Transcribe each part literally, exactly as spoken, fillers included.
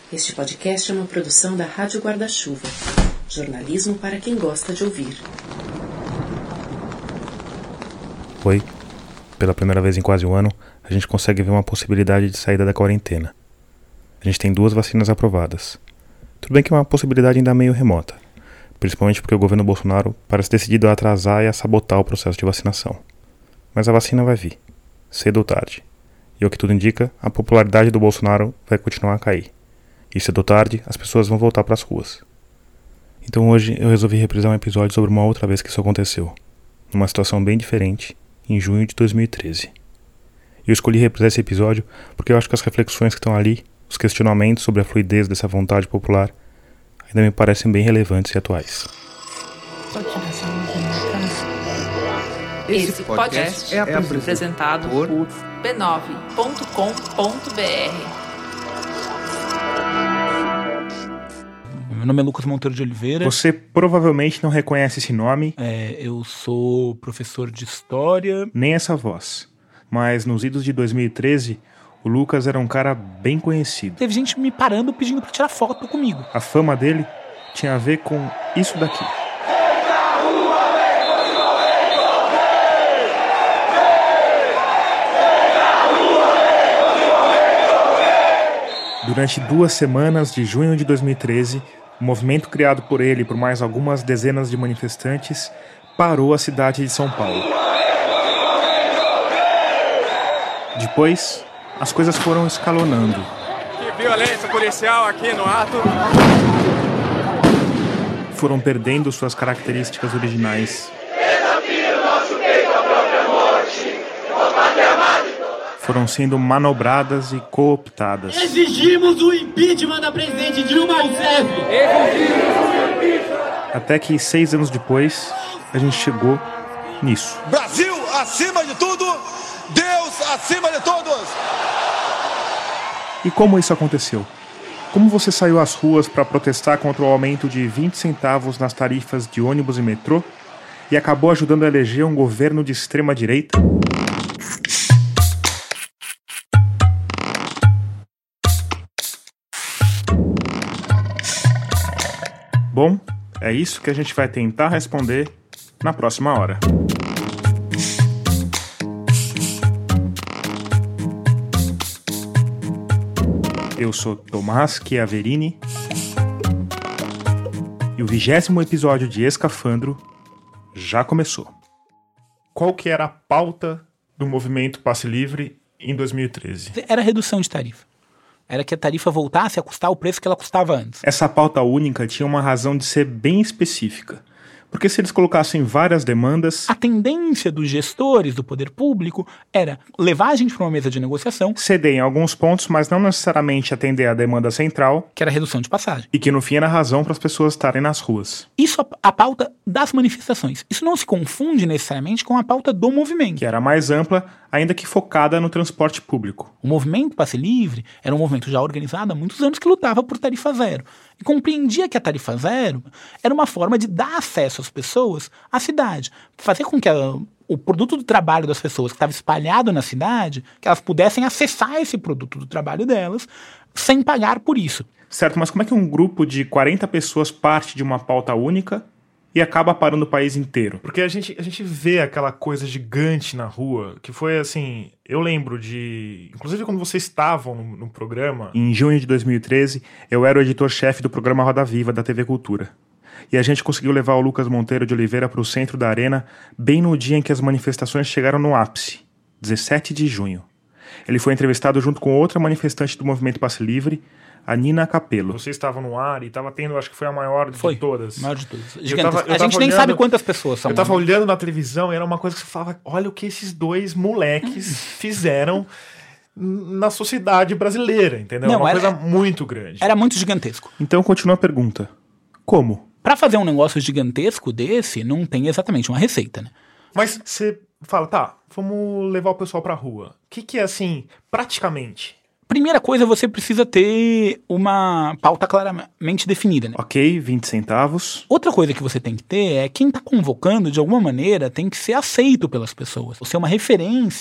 Este podcast é uma produção da Rádio Guarda-Chuva. Jornalismo para quem gosta de ouvir. Oi. Pela primeira vez em quase um ano, a gente consegue ver uma possibilidade de saída da quarentena. A gente tem duas vacinas aprovadas. Tudo bem que é uma possibilidade ainda meio remota, principalmente porque o governo Bolsonaro parece decidido a atrasar e a sabotar o processo de vacinação. Mas a vacina vai vir, cedo ou tarde. E ao que tudo indica, a popularidade do Bolsonaro vai continuar a cair. E cedo ou tarde, as pessoas vão voltar para as ruas. Então hoje eu resolvi reprisar um episódio sobre uma outra vez que isso aconteceu, numa situação bem diferente, em junho de dois mil e treze. E eu escolhi reprisar esse episódio porque eu acho que as reflexões que estão ali, os questionamentos sobre a fluidez dessa vontade popular, ainda me parecem bem relevantes e atuais. Esse podcast é apresentado por b nove ponto com ponto b r. Meu nome é Lucas Monteiro de Oliveira. Você provavelmente não reconhece esse nome. É, eu sou professor de História. Nem essa voz. Mas nos idos de dois mil e treze, o Lucas era um cara bem conhecido. Teve gente me parando pedindo pra tirar foto comigo. A fama dele tinha a ver com isso daqui. Durante duas semanas de junho de dois mil e treze, o movimento criado por ele e por mais algumas dezenas de manifestantes parou a cidade de São Paulo. Depois, as coisas foram escalonando. Que violência policial aqui no ato. Foram perdendo suas características originais. Desafio nosso peito à própria morte. Ó pátria amada. Foram sendo manobradas e cooptadas. Exigimos o impeachment da presidente Dilma Rousseff. Exigimos o impeachment. Até que, seis anos depois, a gente chegou nisso. Brasil acima de tudo, Deus acima de todos. E como isso aconteceu? Como você saiu às ruas para protestar contra o aumento de vinte centavos nas tarifas de ônibus e metrô e acabou ajudando a eleger um governo de extrema-direita? Bom, é isso que a gente vai tentar responder na próxima hora. Eu sou Tomás Chiaverini e o vigésimo episódio de Escafandro já começou. Qual que era a pauta do movimento Passe Livre em dois mil e treze? Era redução de tarifa. Era que a tarifa voltasse a custar o preço que ela custava antes. Essa pauta única tinha uma razão de ser bem específica. Porque se eles colocassem várias demandas... A tendência dos gestores do poder público era levar a gente para uma mesa de negociação, ceder em alguns pontos, mas não necessariamente atender a demanda central, que era a redução de passagem. E que no fim era a razão para as pessoas estarem nas ruas. Isso a, a pauta das manifestações. Isso não se confunde necessariamente com a pauta do movimento. Que era mais ampla, ainda que focada no transporte público. O movimento Passe Livre era um movimento já organizado há muitos anos que lutava por tarifa zero. E compreendia que a tarifa zero era uma forma de dar acesso às pessoas à cidade. Fazer com que a, o produto do trabalho das pessoas que estava espalhado na cidade, que elas pudessem acessar esse produto do trabalho delas sem pagar por isso. Certo, mas como é que um grupo de quarenta pessoas parte de uma pauta única e acaba parando o país inteiro? Porque a gente, a gente vê aquela coisa gigante na rua, que foi assim... Eu lembro de... Inclusive quando vocês estavam no, no programa... Em junho de dois mil e treze, eu era o editor-chefe do programa Roda Viva, da T V Cultura. E a gente conseguiu levar o Lucas Monteiro de Oliveira para o centro da arena bem no dia em que as manifestações chegaram no ápice, dezessete de junho. Ele foi entrevistado junto com outra manifestante do movimento Passe Livre, a Nina Capello. Você estava no ar e estava tendo, acho que foi a maior de foi, todas. maior de todas. Eu tava, eu a gente nem olhando, sabe quantas pessoas são. Eu estava olhando na televisão e era uma coisa que você falava, olha o que esses dois moleques fizeram na sociedade brasileira, entendeu? Não, uma era, coisa muito grande. Era muito gigantesco. Então continua a pergunta. Como? Para fazer um negócio gigantesco desse, não tem exatamente uma receita, né? Mas você fala, tá, vamos levar o pessoal pra rua. O que que é, assim, praticamente? Primeira coisa, você precisa ter uma pauta claramente definida, né? Ok, vinte centavos. Outra coisa que você tem que ter é quem está convocando, de alguma maneira, tem que ser aceito pelas pessoas. Você é uma referência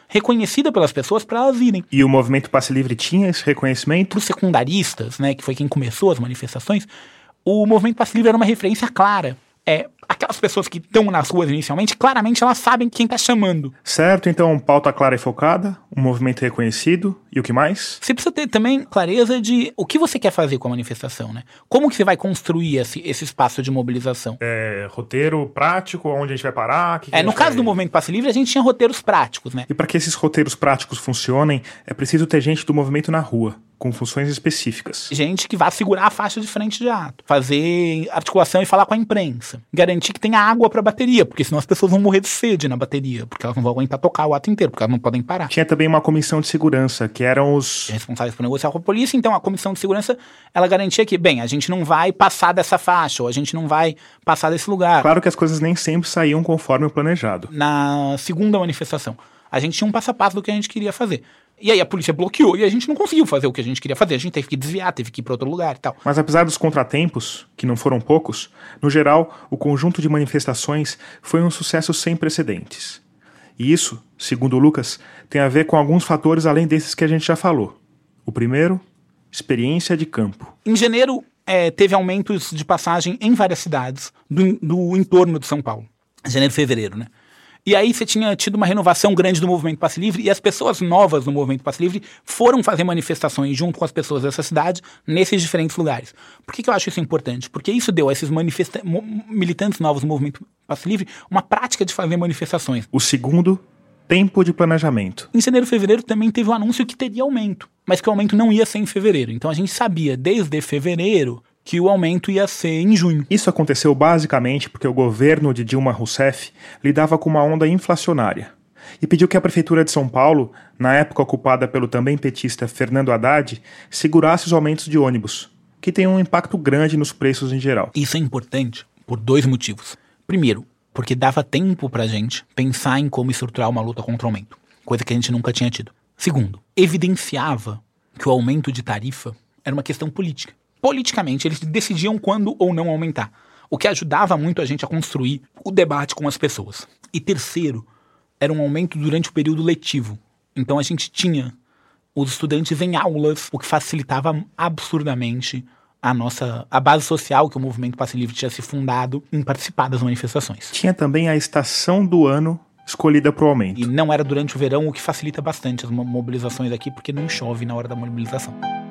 reconhecida pelas pessoas para elas irem. E o movimento Passe Livre tinha esse reconhecimento? Para os secundaristas, né, que foi quem começou as manifestações, o movimento Passe Livre era uma referência clara. É, aquelas pessoas que estão nas ruas inicialmente, claramente elas sabem quem está chamando. Certo, então pauta clara e focada, um movimento reconhecido, e o que mais? Você precisa ter também clareza de o que você quer fazer com a manifestação, né? Como que você vai construir esse, esse espaço de mobilização? É, roteiro prático, onde a gente vai parar? Que que é, no caso vai... do movimento Passe Livre, a gente tinha roteiros práticos, né? E para que esses roteiros práticos funcionem, é preciso ter gente do movimento na rua, com funções específicas. Gente que vá segurar a faixa de frente de ato, fazer articulação e falar com a imprensa, garantir que tenha água para a bateria, porque senão as pessoas vão morrer de sede na bateria, porque elas não vão aguentar tocar o ato inteiro, porque elas não podem parar. Tinha também uma comissão de segurança, que eram os responsáveis por negociar com a polícia, então a comissão de segurança, ela garantia que, bem, a gente não vai passar dessa faixa, ou a gente não vai passar desse lugar. Claro que as coisas nem sempre saíam conforme o planejado. Na segunda manifestação, a gente tinha um passo a passo do que a gente queria fazer. E aí a polícia bloqueou e a gente não conseguiu fazer o que a gente queria fazer. A gente teve que desviar, teve que ir para outro lugar e tal. Mas apesar dos contratempos, que não foram poucos, no geral, o conjunto de manifestações foi um sucesso sem precedentes. E isso, segundo o Lucas, tem a ver com alguns fatores além desses que a gente já falou. O primeiro, experiência de campo. Em janeiro, é, teve aumentos de passagem em várias cidades do, do entorno de São Paulo. Janeiro e fevereiro, né? E aí você tinha tido uma renovação grande do movimento Passe Livre e as pessoas novas do movimento Passe Livre foram fazer manifestações junto com as pessoas dessa cidade nesses diferentes lugares. Por que que eu acho isso importante? Porque isso deu a esses manifesta- militantes novos do movimento Passe Livre uma prática de fazer manifestações. O segundo, tempo de planejamento. Em janeiro e fevereiro também teve o anúncio que teria aumento, mas que o aumento não ia ser em fevereiro. Então a gente sabia desde fevereiro que o aumento ia ser em junho. Isso aconteceu basicamente porque o governo de Dilma Rousseff lidava com uma onda inflacionária e pediu que a Prefeitura de São Paulo, na época ocupada pelo também petista Fernando Haddad, segurasse os aumentos de ônibus, que tem um impacto grande nos preços em geral. Isso é importante por dois motivos. Primeiro, porque dava tempo pra gente pensar em como estruturar uma luta contra o aumento, coisa que a gente nunca tinha tido. Segundo, evidenciava que o aumento de tarifa era uma questão política. Politicamente, eles decidiam quando ou não aumentar, o que ajudava muito a gente a construir o debate com as pessoas. E terceiro, era um aumento durante o período letivo. Então a gente tinha os estudantes em aulas, o que facilitava absurdamente a nossa a base social que o movimento Passe Livre tinha se fundado em participar das manifestações. Tinha também a estação do ano escolhida para o aumento. E não era durante o verão, o que facilita bastante as mobilizações aqui, porque não chove na hora da mobilização.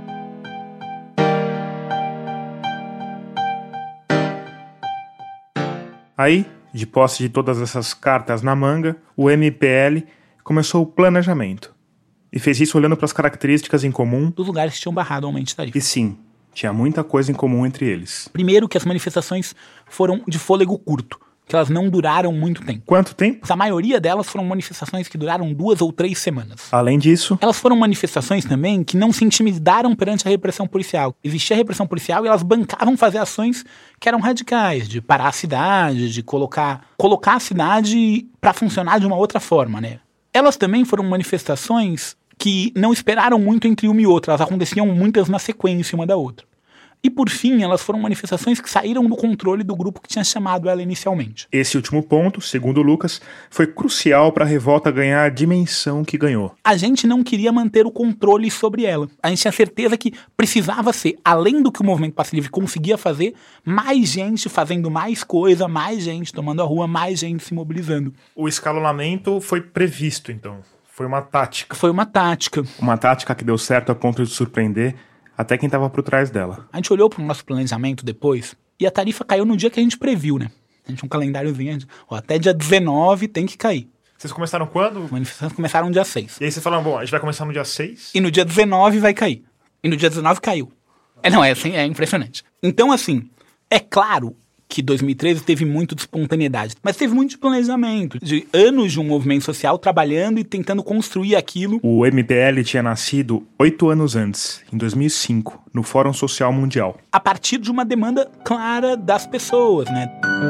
Aí, de posse de todas essas cartas na manga, o M P L começou o planejamento. E fez isso olhando para as características em comum dos lugares que tinham barrado o aumento de tarifa. E sim, tinha muita coisa em comum entre eles. Primeiro que as manifestações foram de fôlego curto, que elas não duraram muito tempo. Quanto tempo? A maioria delas foram manifestações que duraram duas ou três semanas. Além disso, elas foram manifestações também que não se intimidaram perante a repressão policial. Existia a repressão policial e elas bancavam fazer ações que eram radicais, de parar a cidade, de colocar, colocar a cidade para funcionar de uma outra forma, né? Elas também foram manifestações que não esperaram muito entre uma e outra, elas aconteciam muitas na sequência uma da outra. E, por fim, elas foram manifestações que saíram do controle do grupo que tinha chamado ela inicialmente. Esse último ponto, segundo o Lucas, foi crucial para a revolta ganhar a dimensão que ganhou. A gente não queria manter o controle sobre ela. A gente tinha certeza que precisava ser, além do que o movimento Passe Livre conseguia fazer, mais gente fazendo mais coisa, mais gente tomando a rua, mais gente se mobilizando. O escalonamento foi previsto, então. Foi uma tática. Foi uma tática. Uma tática que deu certo a ponto de surpreender até quem estava por trás dela. A gente olhou para o nosso planejamento depois e a tarifa caiu no dia que a gente previu, né? A gente tinha um calendáriozinho, ó, até dia dezenove tem que cair. Vocês começaram quando? As manifestações começaram no dia seis. E aí vocês falaram, bom, a gente vai começar no dia seis? E no dia dezenove vai cair. E no dia dezenove caiu. É, não, é assim, é impressionante. Então, assim, é claro que dois mil e treze teve muito de espontaneidade, mas teve muito de planejamento, de anos de um movimento social trabalhando e tentando construir aquilo. O M P L tinha nascido oito anos antes, em dois mil e cinco, no Fórum Social Mundial. A partir de uma demanda clara das pessoas, né?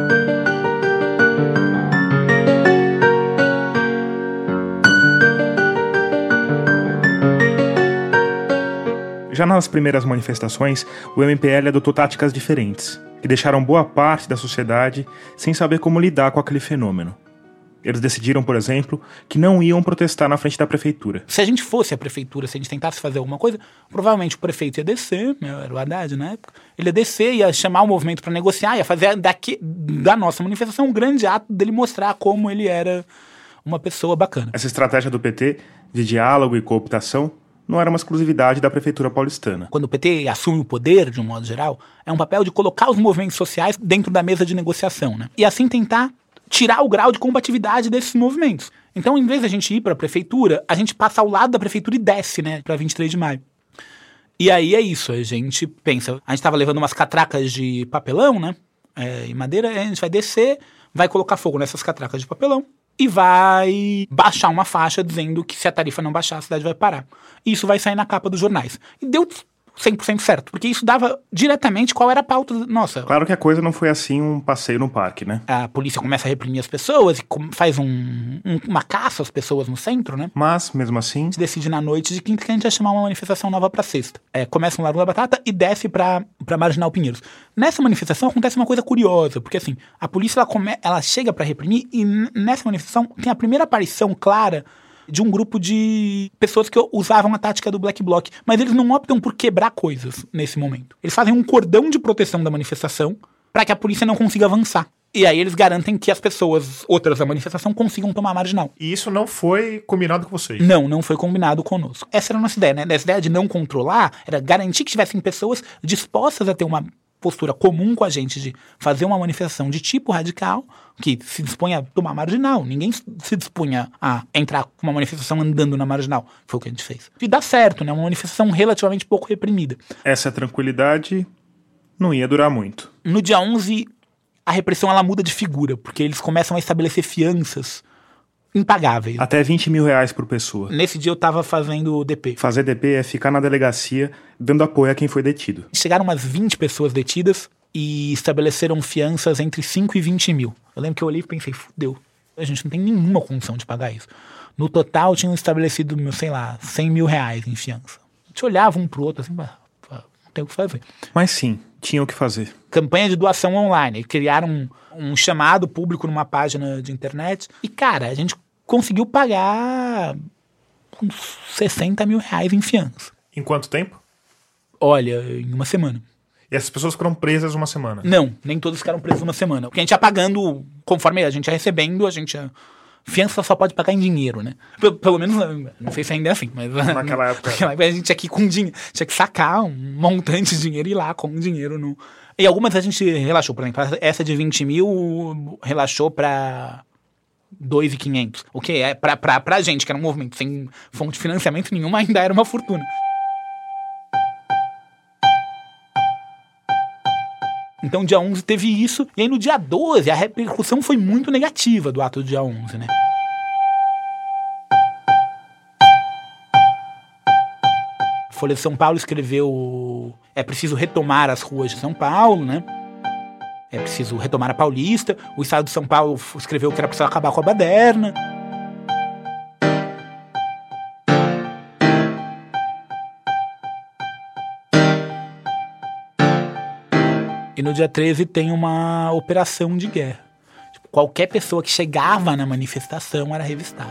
Já nas primeiras manifestações, o M P L adotou táticas diferentes, que deixaram boa parte da sociedade sem saber como lidar com aquele fenômeno. Eles decidiram, por exemplo, que não iam protestar na frente da prefeitura. Se a gente fosse a prefeitura, se a gente tentasse fazer alguma coisa, provavelmente o prefeito ia descer, era o Haddad na época, ele ia descer, ia chamar o movimento para negociar, ia fazer daqui, da nossa manifestação um grande ato dele mostrar como ele era uma pessoa bacana. Essa estratégia do P T de diálogo e cooptação não era uma exclusividade da prefeitura paulistana. Quando o P T assume o poder, de um modo geral, é um papel de colocar os movimentos sociais dentro da mesa de negociação, né? E assim tentar tirar o grau de combatividade desses movimentos. Então, em vez da gente ir para a prefeitura, a gente passa ao lado da prefeitura e desce, né, para vinte e três de maio. E aí é isso, a gente pensa, a gente estava levando umas catracas de papelão, né, é, e madeira, a gente vai descer, vai colocar fogo nessas catracas de papelão e vai baixar uma faixa dizendo que se a tarifa não baixar, a cidade vai parar. E isso vai sair na capa dos jornais. E deu cem por cento certo, porque isso dava diretamente qual era a pauta. Nossa. Claro que a coisa não foi assim um passeio no parque, né? A polícia começa a reprimir as pessoas e faz um, um, uma caça às pessoas no centro, né? Mas, mesmo assim... A gente decide na noite de quinta que a gente vai chamar uma manifestação nova pra sexta. É, começa no Largo da Batata e desce pra, pra Marginal Pinheiros. Nessa manifestação acontece uma coisa curiosa, porque assim, a polícia ela, come, ela chega pra reprimir e nessa manifestação tem a primeira aparição clara de um grupo de pessoas que usavam a tática do Black Bloc, mas eles não optam por quebrar coisas nesse momento. Eles fazem um cordão de proteção da manifestação para que a polícia não consiga avançar. E aí eles garantem que as pessoas, outras da manifestação, consigam tomar a Marginal. E isso não foi combinado com vocês? Não, não foi combinado conosco. Essa era a nossa ideia, né? Essa ideia de não controlar era garantir que tivessem pessoas dispostas a ter uma postura comum com a gente de fazer uma manifestação de tipo radical, que se dispunha a tomar Marginal. Ninguém se dispunha a entrar com uma manifestação andando na Marginal. Foi o que a gente fez. E dá certo, né? Uma manifestação relativamente pouco reprimida. Essa tranquilidade não ia durar muito. No dia onze, a repressão ela muda de figura, porque eles começam a estabelecer fianças impagáveis. Até vinte mil reais por pessoa. Nesse dia eu tava fazendo D P. Fazer D P é ficar na delegacia dando apoio a quem foi detido. Chegaram umas vinte pessoas detidas e estabeleceram fianças entre cinco e vinte mil. Eu lembro que eu olhei e pensei, fudeu, a gente não tem nenhuma condição de pagar isso. No total tinham estabelecido, sei lá, cem mil reais em fiança. A gente olhava um pro outro assim, não tem o que fazer. Mas sim, tinha o que fazer. Campanha de doação online. Criaram um, um chamado público numa página de internet. E, cara, a gente conseguiu pagar uns sessenta mil reais em fiança. Em quanto tempo? Olha, em uma semana. E essas pessoas foram presas uma semana? Não, nem todos ficaram presos uma semana. Porque a gente ia pagando, conforme a gente ia recebendo, a gente ia... Fiança só pode pagar em dinheiro, né? Pelo, pelo menos, não sei se ainda é assim, mas... Naquela época... Naquela época a gente tinha que ir com dinheiro, tinha que sacar um montante de dinheiro e ir lá com dinheiro no... E algumas a gente relaxou, por exemplo, essa de vinte mil relaxou pra dois mil e quinhentos. O que é, pra, pra, pra gente, que era um movimento sem fonte de financiamento nenhuma, ainda era uma fortuna. Então, dia onze teve isso, e aí no dia doze a repercussão foi muito negativa do ato do dia onze, né? A Folha de São Paulo escreveu: é preciso retomar as ruas de São Paulo, né? É preciso retomar a Paulista. O Estado de São Paulo escreveu que era preciso acabar com a baderna. E no dia treze tem uma operação de guerra. Tipo, qualquer pessoa que chegava na manifestação era revistada.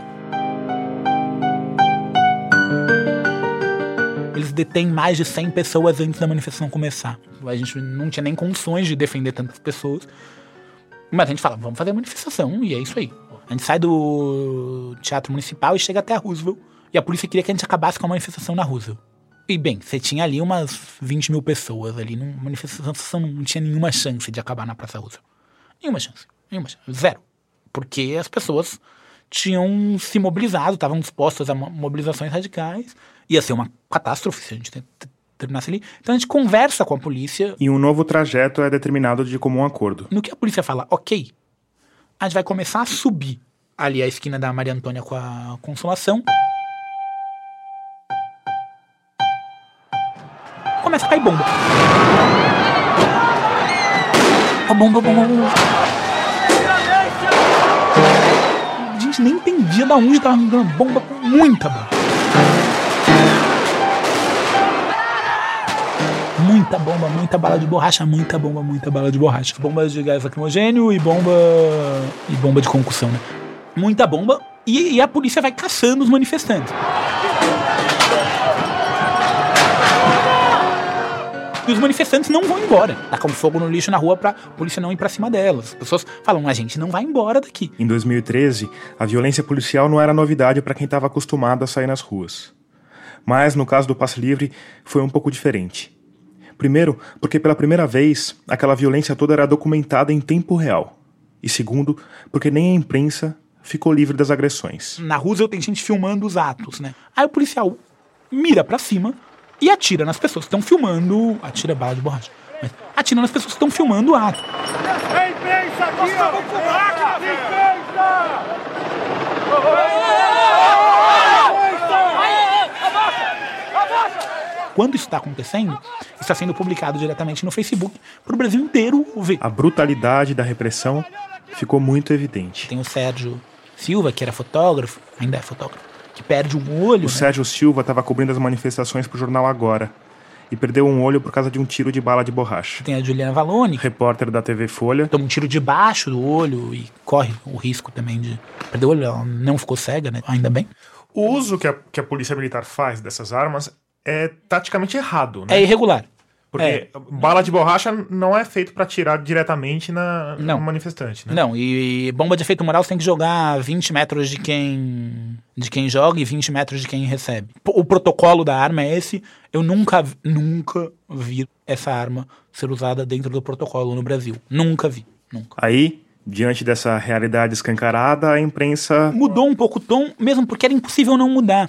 Eles detêm mais de cem pessoas antes da manifestação começar. A gente não tinha nem condições de defender tantas pessoas. Mas a gente fala, vamos fazer a manifestação, e é isso aí. A gente sai do Teatro Municipal e chega até a Roosevelt. E a polícia queria que a gente acabasse com a manifestação na Roosevelt. E bem, você tinha ali umas vinte mil pessoas ali, numa manifestação não tinha nenhuma chance de acabar na Praça Roosevelt. Nenhuma chance, nenhuma chance, zero. Porque as pessoas tinham se mobilizado, estavam dispostas a mobilizações radicais, ia ser uma catástrofe se a gente terminasse ali. Então a gente conversa com a polícia. E um novo trajeto é determinado de comum acordo. No que a polícia fala, ok, a gente vai começar a subir ali a esquina da Maria Antônia com a Consolação. Começa a cair bomba. A bomba, bomba, bomba. A gente nem entendia de onde tava dando bomba, muita bomba. Muita bomba, muita bala de borracha, muita bomba, muita bala de borracha. Bombas de gás lacrimogênio e bomba. e bomba de concussão, né? muita bomba, e, e a polícia vai caçando os manifestantes. E os manifestantes não vão embora. Tacam fogo no lixo na rua pra polícia não ir pra cima delas. As pessoas falam, a gente não vai embora daqui. Em dois mil e treze, a violência policial não era novidade para quem estava acostumado a sair nas ruas. Mas, no caso do passe livre, foi um pouco diferente. Primeiro, porque pela primeira vez, aquela violência toda era documentada em tempo real. E segundo, porque nem a imprensa ficou livre das agressões. Na Roosevelt tem gente filmando os atos, né? Aí o policial mira pra cima e atira nas pessoas que estão filmando... Atira bala de borracha. Mas atira nas pessoas que estão filmando o ato. É imprensa aqui, ó! Imprensa! Quando isso está acontecendo, está sendo publicado diretamente no Facebook para o Brasil inteiro ver. A brutalidade da repressão ficou muito evidente. Tem o Sérgio Silva, que era fotógrafo, ainda é fotógrafo, que perde um olho. O né? Sérgio Silva estava cobrindo as manifestações para o jornal Agora e perdeu um olho por causa de um tiro de bala de borracha. Tem a Juliana Valone, repórter da T V Folha. Toma um tiro debaixo do olho e corre o risco também de perder o olho. Ela não ficou cega, né? Ainda bem. O uso que a, que a polícia militar faz dessas armas é taticamente errado, né? É irregular. Porque é. bala de borracha não é feito pra atirar diretamente na, no manifestante, né? Não, e, e bomba de efeito moral você tem que jogar vinte metros de quem, de quem joga e vinte metros de quem recebe. O protocolo da arma é esse. Eu nunca, nunca vi essa arma ser usada dentro do protocolo no Brasil. Nunca vi, nunca. Aí, diante dessa realidade escancarada, a imprensa... Mudou um pouco o tom, mesmo porque era impossível não mudar.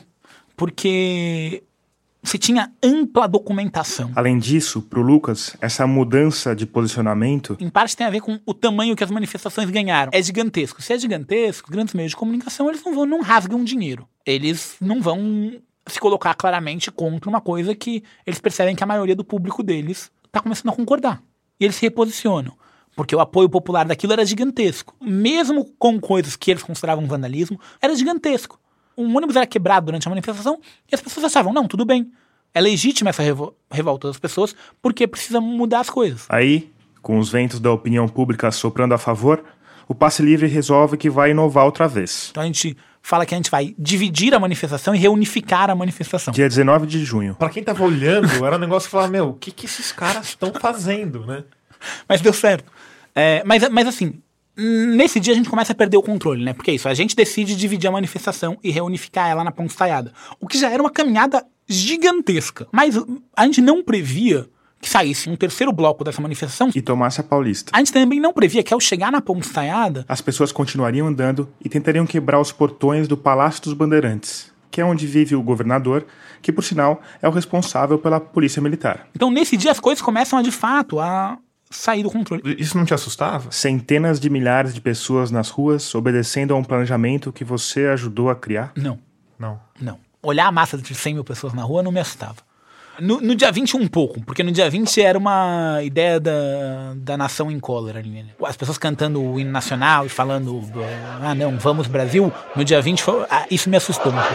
Porque... você tinha ampla documentação. Além disso, para o Lucas, essa mudança de posicionamento... em parte tem a ver com o tamanho que as manifestações ganharam. É gigantesco. Se é gigantesco, grandes meios de comunicação, eles não vão, não rasgam dinheiro. Eles não vão se colocar claramente contra uma coisa que eles percebem que a maioria do público deles está começando a concordar. E eles se reposicionam. Porque o apoio popular daquilo era gigantesco. Mesmo com coisas que eles consideravam vandalismo, era gigantesco. Um ônibus era quebrado durante a manifestação e as pessoas achavam, não, tudo bem. É legítima essa revo- revolta das pessoas porque precisa mudar as coisas. Aí, com os ventos da opinião pública soprando a favor, o passe livre resolve que vai inovar outra vez. Então a gente fala que a gente vai dividir a manifestação e reunificar a manifestação. Dia dezenove de junho. Pra quem tava olhando, era um negócio que falava, meu, o que, que esses caras estão fazendo, né? Mas deu certo. É, mas, mas assim... nesse dia a gente começa a perder o controle, né? Porque é isso, a gente decide dividir a manifestação e reunificar ela na Ponte Estaiada. O que já era uma caminhada gigantesca. Mas a gente não previa que saísse um terceiro bloco dessa manifestação e tomasse a Paulista. A gente também não previa que ao chegar na Ponte Estaiada... as pessoas continuariam andando e tentariam quebrar os portões do Palácio dos Bandeirantes, que é onde vive o governador, que por sinal é o responsável pela polícia militar. Então nesse dia as coisas começam a, de fato a... sair do controle. Isso não te assustava? Centenas de milhares de pessoas nas ruas obedecendo a um planejamento que você ajudou a criar? Não. Não. Não. Olhar a massa de cem mil pessoas na rua não me assustava. No, no dia vinte um pouco, porque no dia vinte era uma ideia da, da nação em cólera ali, né? As pessoas cantando o hino nacional e falando, ah não, vamos Brasil. No dia vinte foi, ah, isso me assustou um pouco.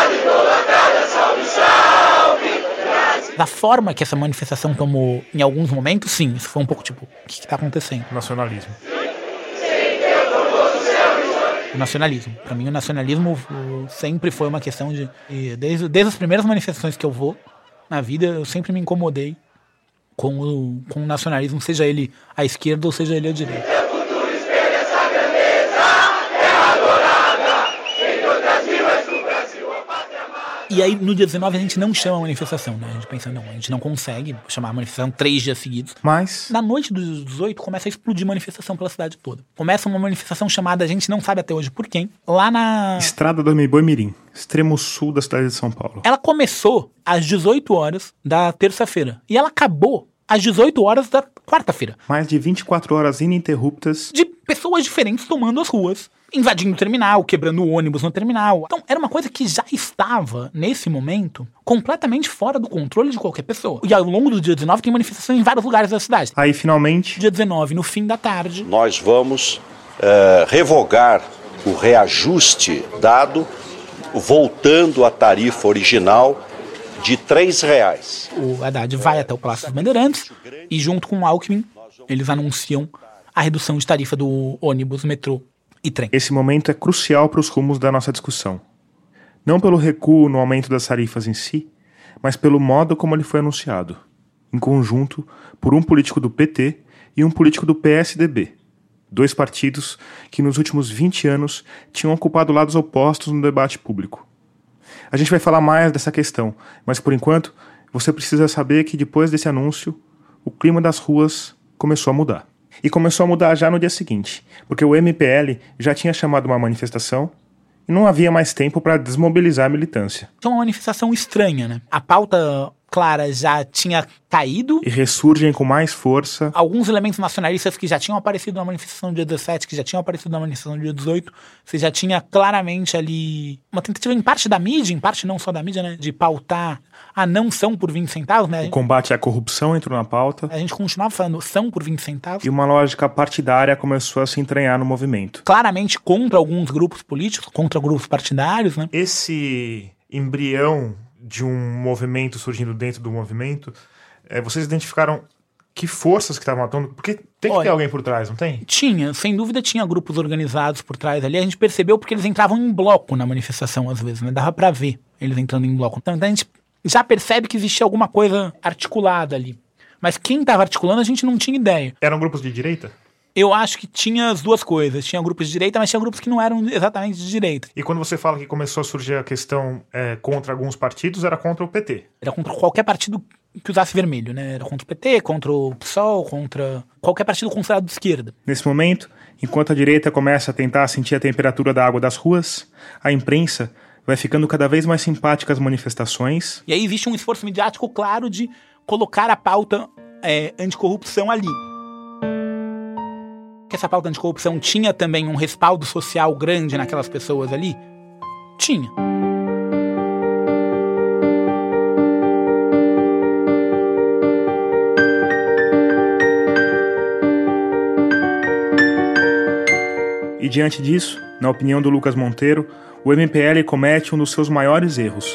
Da forma que essa manifestação tomou em alguns momentos, sim, isso foi um pouco tipo, o que está acontecendo? Nacionalismo. O nacionalismo. Para mim, o nacionalismo sempre foi uma questão de... Desde, desde as primeiras manifestações que eu vou na vida, eu sempre me incomodei com o, com o nacionalismo, seja ele à esquerda ou seja ele à direita. E aí, no dia dezenove, a gente não chama a manifestação, né? A gente pensa, não, a gente não consegue chamar a manifestação três dias seguidos. Mas... na noite dos dezoito, começa a explodir manifestação pela cidade toda. Começa uma manifestação chamada, a gente não sabe até hoje por quem, lá na... Estrada do Amiboi-Mirim, extremo sul da cidade de São Paulo. Ela começou às dezoito horas da terça-feira. E ela acabou às dezoito horas da quarta-feira. Mais de vinte e quatro horas ininterruptas. De pessoas diferentes tomando as ruas. Invadindo o terminal, quebrando o ônibus no terminal. Então, era uma coisa que já estava, nesse momento, completamente fora do controle de qualquer pessoa. E ao longo do dia dezenove tem manifestação em vários lugares da cidade. Aí, finalmente... dia dezenove, no fim da tarde... nós vamos uh, revogar o reajuste dado, voltando à tarifa original de três reais. O Haddad vai até o Palácio dos Bandeirantes e, junto com o Alckmin, eles anunciam a redução de tarifa do ônibus, metrô e trem. Esse momento é crucial para os rumos da nossa discussão. Não pelo recuo no aumento das tarifas em si, mas pelo modo como ele foi anunciado, em conjunto por um político do P T e um político do P S D B, dois partidos que nos últimos vinte anos tinham ocupado lados opostos no debate público. A gente vai falar mais dessa questão, mas por enquanto você precisa saber que depois desse anúncio, o clima das ruas começou a mudar. E começou a mudar já no dia seguinte, porque o M P L já tinha chamado uma manifestação e não havia mais tempo para desmobilizar a militância. É uma manifestação estranha, né? A pauta clara já tinha caído. E ressurgem com mais força. Alguns elementos nacionalistas que já tinham aparecido na manifestação do dia dezessete, que já tinham aparecido na manifestação do dia dezoito, você já tinha claramente ali uma tentativa em parte da mídia, em parte não só da mídia, né? De pautar a não são por vinte centavos, né? O combate à corrupção entrou na pauta. A gente continuava falando são por vinte centavos. E uma lógica partidária começou a se entranhar no movimento. Claramente contra alguns grupos políticos, contra grupos partidários, né? Esse embrião de um movimento surgindo dentro do movimento, é, vocês identificaram que forças que estavam atuando? Porque tem que Olha, ter alguém por trás, não tem? Tinha, sem dúvida tinha grupos organizados por trás ali. A gente percebeu porque eles entravam em bloco na manifestação às vezes, né? Dava pra ver eles entrando em bloco. Então a gente já percebe que existia alguma coisa articulada ali. Mas quem estava articulando a gente não tinha ideia. Eram grupos de direita? Eu acho que tinha as duas coisas. Tinha grupos de direita, mas tinha grupos que não eram exatamente de direita. E quando você fala que começou a surgir a questão é, contra alguns partidos, era contra o P T? Era contra qualquer partido que usasse vermelho, né? Era contra o P T, contra o P SOL, contra qualquer partido considerado de esquerda. Nesse momento, enquanto a direita começa a tentar sentir a temperatura da água das ruas, a imprensa vai ficando cada vez mais simpática às manifestações. E aí existe um esforço midiático claro de colocar a pauta é, anticorrupção ali. Que essa pauta anticorrupção tinha também um respaldo social grande naquelas pessoas ali? Tinha. E diante disso, na opinião do Lucas Monteiro, o M P L comete um dos seus maiores erros.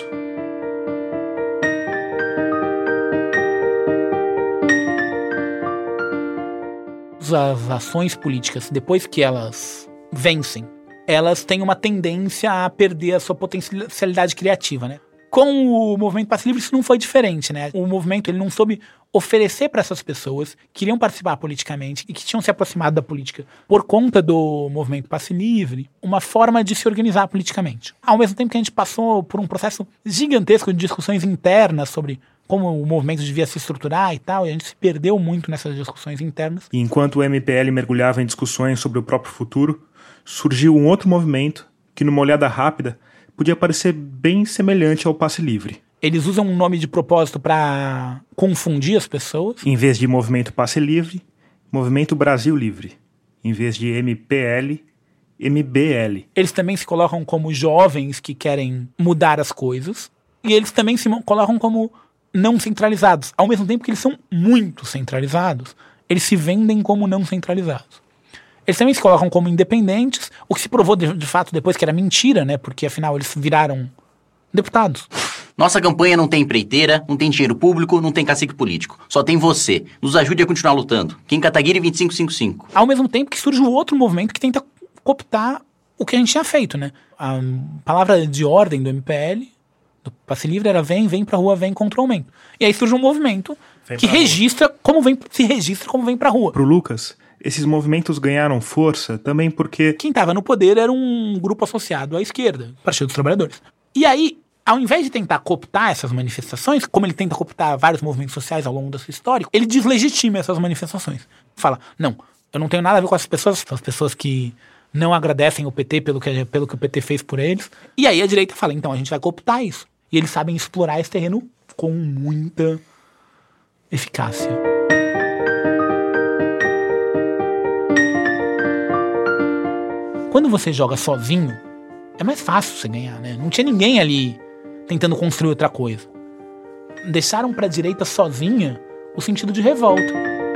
As ações políticas, depois que elas vencem, elas têm uma tendência a perder a sua potencialidade criativa, né? Com o movimento Passe Livre isso não foi diferente, né? O movimento ele não soube oferecer para essas pessoas que queriam participar politicamente e que tinham se aproximado da política por conta do movimento Passe Livre, uma forma de se organizar politicamente. Ao mesmo tempo que a gente passou por um processo gigantesco de discussões internas sobre como o movimento devia se estruturar e tal, e a gente se perdeu muito nessas discussões internas. E enquanto o M P L mergulhava em discussões sobre o próprio futuro, surgiu um outro movimento que, numa olhada rápida, podia parecer bem semelhante ao Passe Livre. Eles usam um nome de propósito para confundir as pessoas. Em vez de Movimento Passe Livre, Movimento Brasil Livre. Em vez de M P L, M B L. Eles também se colocam como jovens que querem mudar as coisas. E eles também se colocam como não centralizados. Ao mesmo tempo que eles são muito centralizados, eles se vendem como não centralizados. Eles também se colocam como independentes, o que se provou de, de fato depois que era mentira, né? Porque afinal eles viraram deputados. Nossa campanha não tem empreiteira, não tem dinheiro público, não tem cacique político. Só tem você. Nos ajude a continuar lutando. Kim Kataguiri vinte e cinco cinquenta e cinco. Ao mesmo tempo que surge o outro movimento que tenta cooptar o que a gente tinha feito, né? A palavra de ordem do M P L, do Passe Livre, era vem, vem pra rua, vem contra o aumento. E aí surge um movimento vem que registra rua. como vem, se registra como vem pra rua. Pro Lucas, esses movimentos ganharam força também porque quem estava no poder era um grupo associado à esquerda, Partido dos Trabalhadores. E aí, ao invés de tentar cooptar essas manifestações, como ele tenta cooptar vários movimentos sociais ao longo da sua história, ele deslegitima essas manifestações. Fala, não, eu não tenho nada a ver com essas pessoas, são as pessoas que não agradecem o P T pelo que, pelo que o P T fez por eles. E aí a direita fala, então a gente vai cooptar isso. E eles sabem explorar esse terreno com muita eficácia. Quando você joga sozinho, é mais fácil você ganhar, né? Não tinha ninguém ali tentando construir outra coisa. Deixaram pra direita sozinha o sentido de revolta.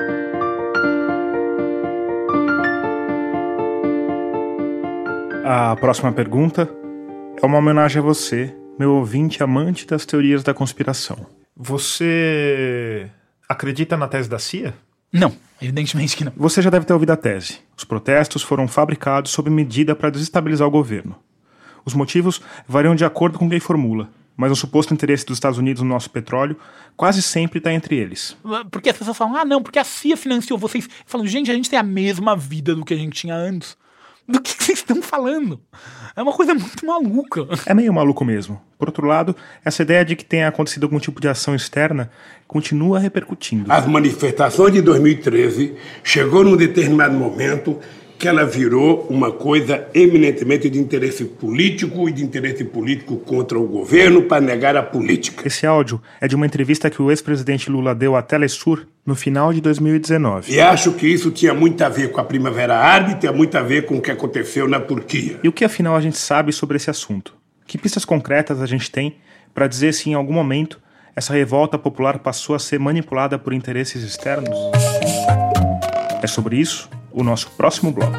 A próxima pergunta é uma homenagem a você, meu ouvinte amante das teorias da conspiração. Você acredita na tese da C I A? Não, evidentemente que não. Você já deve ter ouvido a tese. Os protestos foram fabricados sob medida para desestabilizar o governo. Os motivos variam de acordo com quem formula, mas o suposto interesse dos Estados Unidos no nosso petróleo quase sempre está entre eles. Porque as pessoas falam, ah não, porque a C I A financiou vocês. Falam, gente, a gente tem a mesma vida do que a gente tinha antes. Do que vocês estão falando? É uma coisa muito maluca. É meio maluco mesmo. Por outro lado, essa ideia de que tenha acontecido algum tipo de ação externa continua repercutindo. As manifestações de dois mil e treze chegou num determinado momento que ela virou uma coisa eminentemente de interesse político e de interesse político contra o governo para negar a política. Esse áudio é de uma entrevista que o ex-presidente Lula deu à Telesur no final de dois mil e dezenove. E acho que isso tinha muito a ver com a Primavera Árabe, tinha muito a ver com o que aconteceu na Turquia. E o que afinal a gente sabe sobre esse assunto? Que pistas concretas a gente tem para dizer se em algum momento essa revolta popular passou a ser manipulada por interesses externos? É sobre isso o nosso próximo bloco.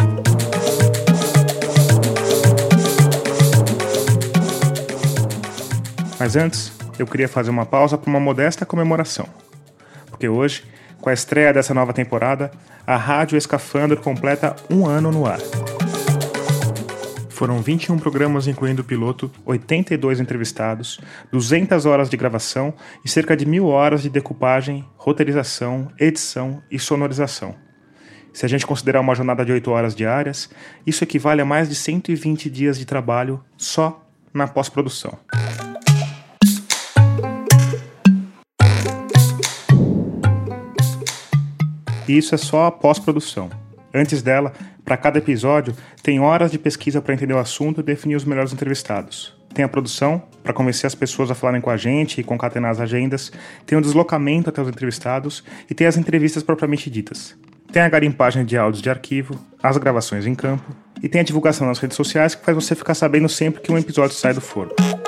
Mas antes, eu queria fazer uma pausa para uma modesta comemoração. Porque hoje, com a estreia dessa nova temporada, a Rádio Escafandro completa um ano no ar. Foram vinte e um programas, incluindo o piloto, oitenta e dois entrevistados, duzentas horas de gravação e cerca de mil horas de decupagem, roteirização, edição e sonorização. Se a gente considerar uma jornada de oito horas diárias, isso equivale a mais de cento e vinte dias de trabalho só na pós-produção. E isso é só a pós-produção. Antes dela, para cada episódio, tem horas de pesquisa para entender o assunto e definir os melhores entrevistados. Tem a produção, para convencer as pessoas a falarem com a gente e concatenar as agendas. Tem o deslocamento até os entrevistados e tem as entrevistas propriamente ditas. Tem a garimpagem de áudios de arquivo, as gravações em campo e tem a divulgação nas redes sociais que faz você ficar sabendo sempre que um episódio sai do forno.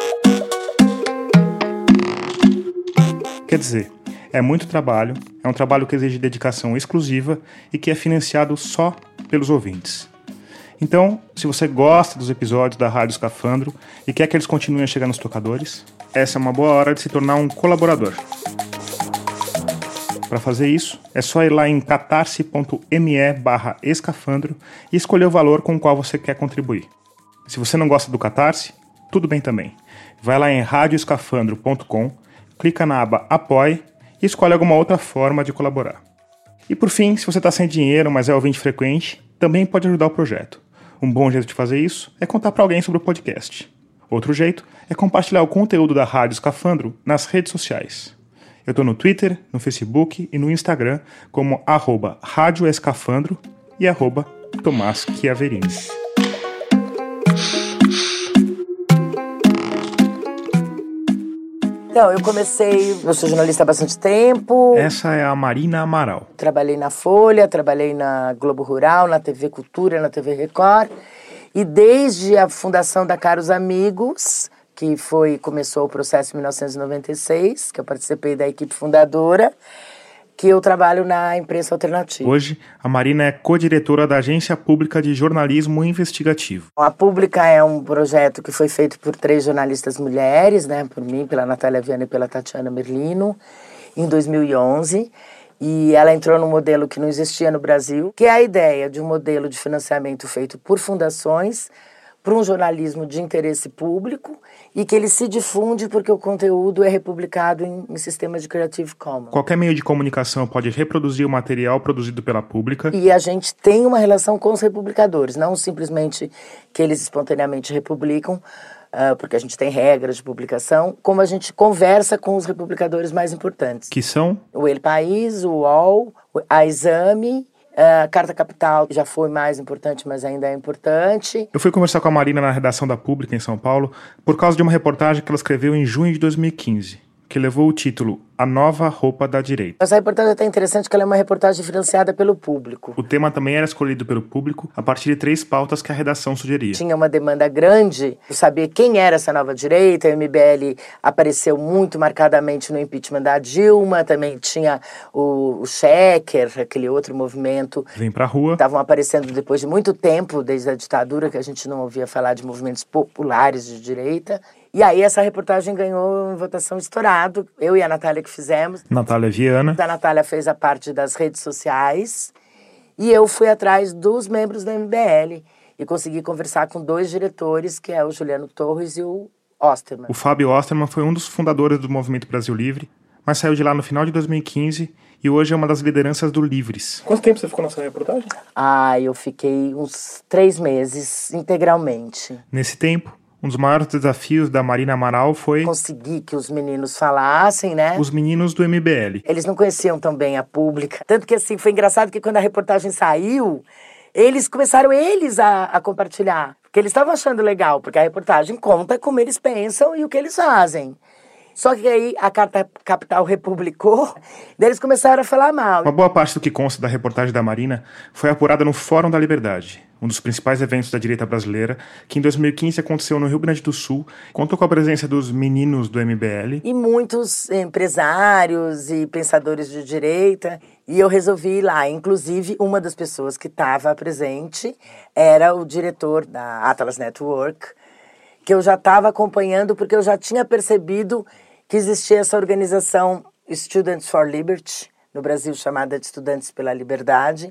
Quer dizer, é muito trabalho, é um trabalho que exige dedicação exclusiva e que é financiado só pelos ouvintes. Então, se você gosta dos episódios da Rádio Escafandro e quer que eles continuem a chegar nos tocadores, essa é uma boa hora de se tornar um colaborador. Para fazer isso, é só ir lá em catarse.me barra escafandro e escolher o valor com o qual você quer contribuir. Se você não gosta do Catarse, tudo bem também. Vai lá em rádio escafandro ponto com, clica na aba Apoie e escolhe alguma outra forma de colaborar. E por fim, se você está sem dinheiro, mas é ouvinte frequente, também pode ajudar o projeto. Um bom jeito de fazer isso é contar para alguém sobre o podcast. Outro jeito é compartilhar o conteúdo da Rádio Escafandro nas redes sociais. Eu estou no Twitter, no Facebook e no Instagram como arroba Rádio Escafandro e arroba Tomás Chiaverini. Então, eu comecei, eu sou jornalista há bastante tempo. Essa é a Marina Amaral. Trabalhei na Folha, trabalhei na Globo Rural, na T V Cultura, na T V Record. E desde a fundação da Caros Amigos, que foi, começou o processo em mil novecentos e noventa e seis, que eu participei da equipe fundadora, que eu trabalho na imprensa alternativa. Hoje, a Marina é co-diretora da Agência Pública de Jornalismo Investigativo. A Pública é um projeto que foi feito por três jornalistas mulheres, né, por mim, pela Natália Viana e pela Tatiana Merlino, em dois mil e onze. E ela entrou num modelo que não existia no Brasil, que é a ideia de um modelo de financiamento feito por fundações para um jornalismo de interesse público e que ele se difunde porque o conteúdo é republicado em, em sistemas de Creative Commons. Qualquer meio de comunicação pode reproduzir o material produzido pela Pública. E a gente tem uma relação com os republicadores, não simplesmente que eles espontaneamente republicam, uh, porque a gente tem regras de publicação, como a gente conversa com os republicadores mais importantes. Que são? O El País, o U O L, a Exame. A Carta Capital já foi mais importante, mas ainda é importante. Eu fui conversar com a Marina na redação da Pública, em São Paulo, por causa de uma reportagem que ela escreveu em junho de dois mil e quinze, que levou o título A Nova Roupa da Direita. Essa reportagem é até interessante porque ela é uma reportagem financiada pelo Público. O tema também era escolhido pelo Público a partir de três pautas que a redação sugeria. Tinha uma demanda grande de saber quem era essa nova direita. A M B L apareceu muito marcadamente no impeachment da Dilma. Também tinha o, o Chequer, aquele outro movimento. Vem pra rua. Estavam aparecendo depois de muito tempo, desde a ditadura, que a gente não ouvia falar de movimentos populares de direita. E aí essa reportagem ganhou em votação estourado. Eu e a Natália que fizemos. Natália Viana. A Natália fez a parte das redes sociais. E eu fui atrás dos membros da M B L. E consegui conversar com dois diretores, que é o Juliano Torres e o Osterman. O Fábio Osterman foi um dos fundadores do Movimento Brasil Livre, mas saiu de lá no final de dois mil e quinze e hoje é uma das lideranças do Livres. Quanto tempo você ficou nessa reportagem? Ah, eu fiquei uns três meses integralmente. Nesse tempo, um dos maiores desafios da Marina Amaral foi... conseguir que os meninos falassem, né? Os meninos do M B L. Eles não conheciam tão bem a pública. Tanto que, assim, foi engraçado que quando a reportagem saiu, eles começaram eles a, a compartilhar. Porque eles estavam achando legal, porque a reportagem conta como eles pensam e o que eles fazem. Só que aí a Carta Capital republicou, daí eles começaram a falar mal. Uma boa parte do que consta da reportagem da Marina foi apurada no Fórum da Liberdade, um dos principais eventos da direita brasileira, que em dois mil e quinze aconteceu no Rio Grande do Sul, contou com a presença dos meninos do M B L. E muitos empresários e pensadores de direita, e eu resolvi ir lá. Inclusive, uma das pessoas que estava presente era o diretor da Atlas Network, que eu já estava acompanhando porque eu já tinha percebido que existia essa organização Students for Liberty, no Brasil chamada de Estudantes pela Liberdade,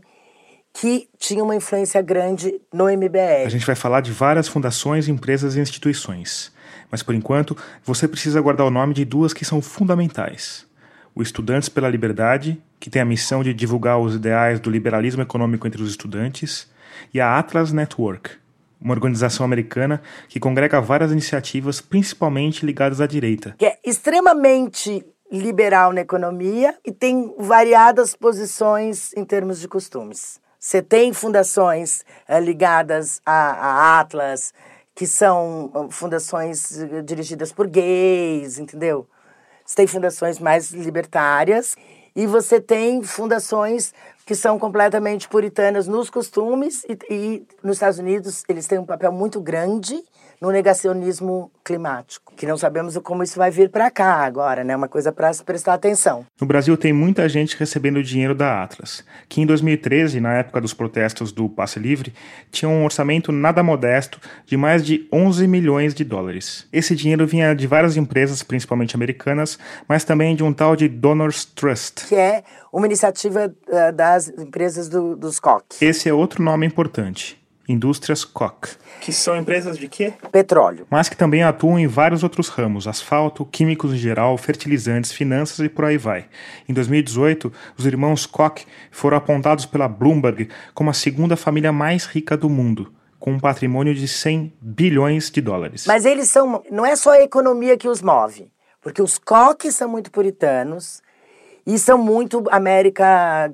que tinha uma influência grande no M B L. A gente vai falar de várias fundações, empresas e instituições. Mas, por enquanto, você precisa guardar o nome de duas que são fundamentais. O Estudantes pela Liberdade, que tem a missão de divulgar os ideais do liberalismo econômico entre os estudantes, e a Atlas Network, uma organização americana que congrega várias iniciativas, principalmente ligadas à direita. Que é extremamente liberal na economia e tem variadas posições em termos de costumes. Você tem fundações é, ligadas à, à Atlas, que são fundações dirigidas por gays, entendeu? Você tem fundações mais libertárias e você tem fundações que são completamente puritanas nos costumes e, e nos Estados Unidos eles têm um papel muito grande no negacionismo climático, que não sabemos como isso vai vir para cá agora, né? Uma coisa para se prestar atenção. No Brasil tem muita gente recebendo dinheiro da Atlas, que em dois mil e treze, na época dos protestos do Passe Livre, tinha um orçamento nada modesto de mais de onze milhões de dólares. Esse dinheiro vinha de várias empresas, principalmente americanas, mas também de um tal de Donors Trust, que é uma iniciativa uh, das empresas do, dos Koch. Esse é outro nome importante. Indústrias Koch. Que são empresas de quê? Petróleo. Mas que também atuam em vários outros ramos, asfalto, químicos em geral, fertilizantes, finanças e por aí vai. Em dois mil e dezoito, os irmãos Koch foram apontados pela Bloomberg como a segunda família mais rica do mundo, com um patrimônio de cem bilhões de dólares. Mas eles são... não é só a economia que os move, porque os Koch são muito puritanos e são muito América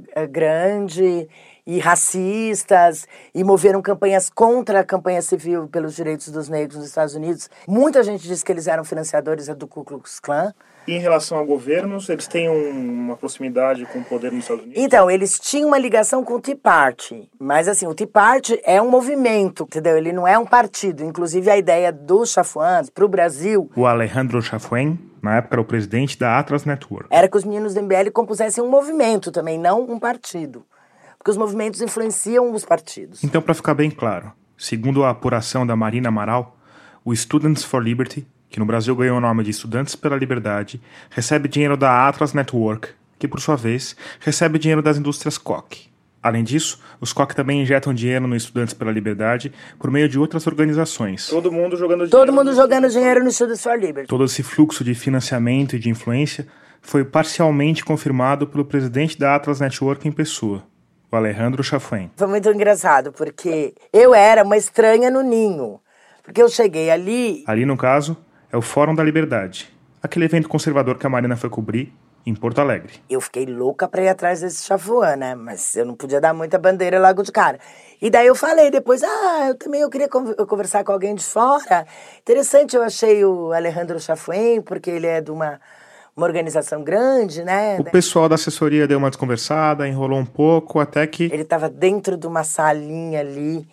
Grande e racistas, e moveram campanhas contra a campanha civil pelos direitos dos negros nos Estados Unidos. Muita gente diz que eles eram financiadores do Ku Klux Klan. E em relação a governos, eles têm um, uma proximidade com o poder nos Estados Unidos? Então, eles tinham uma ligação com o Tea Party, mas assim, o Tea Party é um movimento, entendeu? Ele não é um partido. Inclusive, a ideia dos Chafuans para o Brasil... O Alejandro Chafuen, na época, era o presidente da Atlas Network. Era que os meninos do M B L compusessem um movimento também, não um partido. Porque os movimentos influenciam os partidos. Então, para ficar bem claro, segundo a apuração da Marina Amaral, o Students for Liberty, que no Brasil ganhou o nome de Estudantes pela Liberdade, recebe dinheiro da Atlas Network, que por sua vez recebe dinheiro das indústrias Koch. Além disso, os Koch também injetam dinheiro no Estudantes pela Liberdade por meio de outras organizações. Todo mundo jogando dinheiro. Todo mundo jogando dinheiro no Students for Liberty. Todo esse fluxo de financiamento e de influência foi parcialmente confirmado pelo presidente da Atlas Network em pessoa, o Alejandro Chafuen. Foi muito engraçado, porque eu era uma estranha no ninho. Porque eu cheguei ali... Ali, no caso, é o Fórum da Liberdade, aquele evento conservador que a Marina foi cobrir em Porto Alegre. Eu fiquei louca pra ir atrás desse Chafuan, né? Mas eu não podia dar muita bandeira logo de cara. E daí eu falei depois, ah, eu também eu queria conversar com alguém de fora. Interessante, eu achei o Alejandro Chafuen, porque ele é de uma... uma organização grande, né? O pessoal da assessoria deu uma desconversada, enrolou um pouco, até que... Ele estava dentro de uma salinha ali,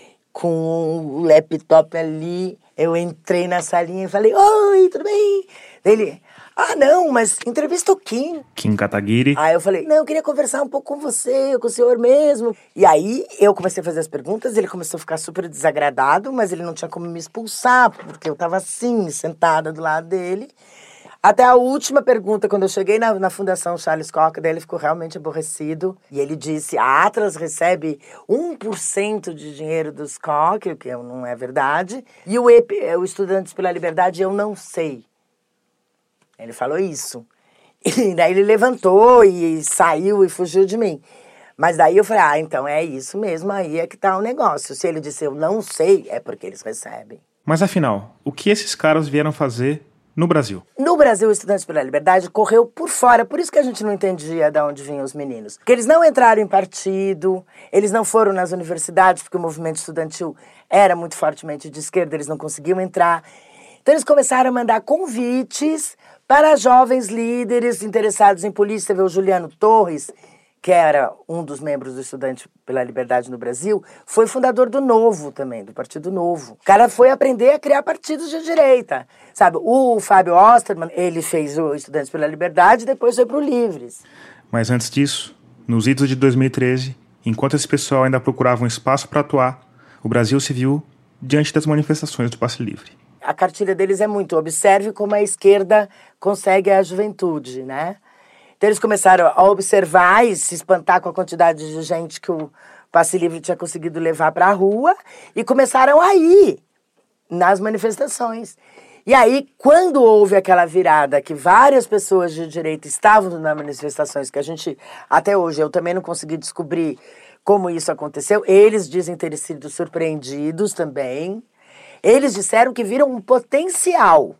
com o laptop ali. Eu entrei na salinha e falei, oi, tudo bem? Ele, Ah, não, mas entrevista o Kim. Kim Kataguiri. Aí eu falei, não, eu queria conversar um pouco com você, com o senhor mesmo. E aí eu comecei a fazer as perguntas, ele começou a ficar super desagradado, mas ele não tinha como me expulsar, porque eu tava assim, sentada do lado dele. Até a última pergunta, quando eu cheguei na, na Fundação Charles Koch, daí ele ficou realmente aborrecido. E ele disse, a Atlas recebe um por cento de dinheiro dos Koch, o que não é verdade. E o, E P, o Estudantes pela Liberdade, eu não sei. Ele falou isso. E daí ele levantou e saiu e fugiu de mim. Mas daí eu falei, ah, então é isso mesmo, aí é que tá o negócio. Se ele disse eu não sei, é porque eles recebem. Mas afinal, o que esses caras vieram fazer no Brasil? No Brasil, o Estudantes pela Liberdade correu por fora, por isso que a gente não entendia de onde vinham os meninos. Porque eles não entraram em partido, eles não foram nas universidades, porque o movimento estudantil era muito fortemente de esquerda, eles não conseguiam entrar. Então eles começaram a mandar convites para jovens líderes interessados em política. Você vê o Juliano Torres, que era um dos membros do Estudante pela Liberdade no Brasil, foi fundador do Novo também, do Partido Novo. O cara foi aprender a criar partidos de direita, sabe? O Fábio Osterman, ele fez o Estudantes pela Liberdade e depois foi pro Livres. Mas antes disso, nos idos de dois mil e treze, enquanto esse pessoal ainda procurava um espaço para atuar, o Brasil se viu diante das manifestações do Passe Livre. A cartilha deles é muito, observe como a esquerda consegue a juventude, né? Então eles começaram a observar e se espantar com a quantidade de gente que o Passe Livre tinha conseguido levar para a rua e começaram a ir nas manifestações. E aí, quando houve aquela virada que várias pessoas de direita estavam nas manifestações, que a gente, até hoje, eu também não consegui descobrir como isso aconteceu, eles dizem ter sido surpreendidos também. Eles disseram que viram um potencial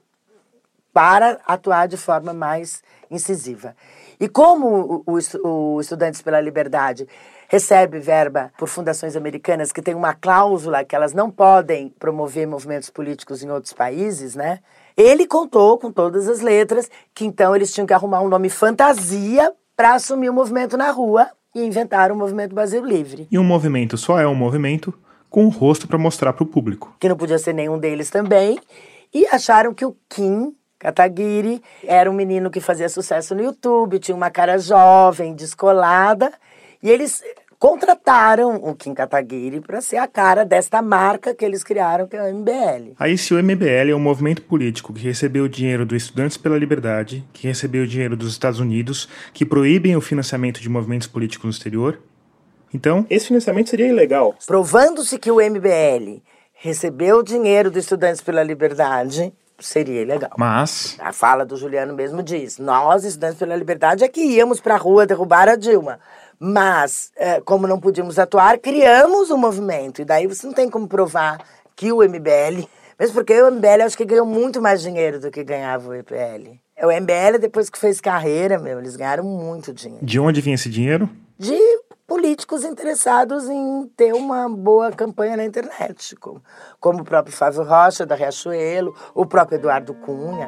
para atuar de forma mais incisiva. E como o, o, o Estudantes pela Liberdade recebe verba por fundações americanas que tem uma cláusula que elas não podem promover movimentos políticos em outros países, né? Ele contou com todas as letras que então eles tinham que arrumar um nome fantasia para assumir o movimento na rua e inventaram o Movimento Brasil Livre. E um movimento só é um movimento com um rosto para mostrar para o público. Que não podia ser nenhum deles também. E acharam que o Kim Kataguiri era um menino que fazia sucesso no YouTube, tinha uma cara jovem, descolada. E eles contrataram o Kim Kataguiri para ser a cara desta marca que eles criaram, que é o M B L. Aí, se o M B L é um movimento político que recebeu dinheiro do Estudantes pela Liberdade, que recebeu dinheiro dos Estados Unidos, que proíbem o financiamento de movimentos políticos no exterior, então esse financiamento seria ilegal. Provando-se que o M B L recebeu dinheiro do Estudantes pela Liberdade, seria ilegal. Mas a fala do Juliano mesmo diz, nós, Estudantes pela Liberdade, é que íamos para a rua derrubar a Dilma. Mas, é, como não podíamos atuar, criamos um movimento. E daí você não tem como provar que o M B L... Mesmo porque o M B L acho que ganhou muito mais dinheiro do que ganhava o E P L. O M B L, depois que fez carreira, meu, eles ganharam muito dinheiro. De onde vinha esse dinheiro? De políticos interessados em ter uma boa campanha na internet. Como, como o próprio Fábio Rocha, da Riachuelo, o próprio Eduardo Cunha.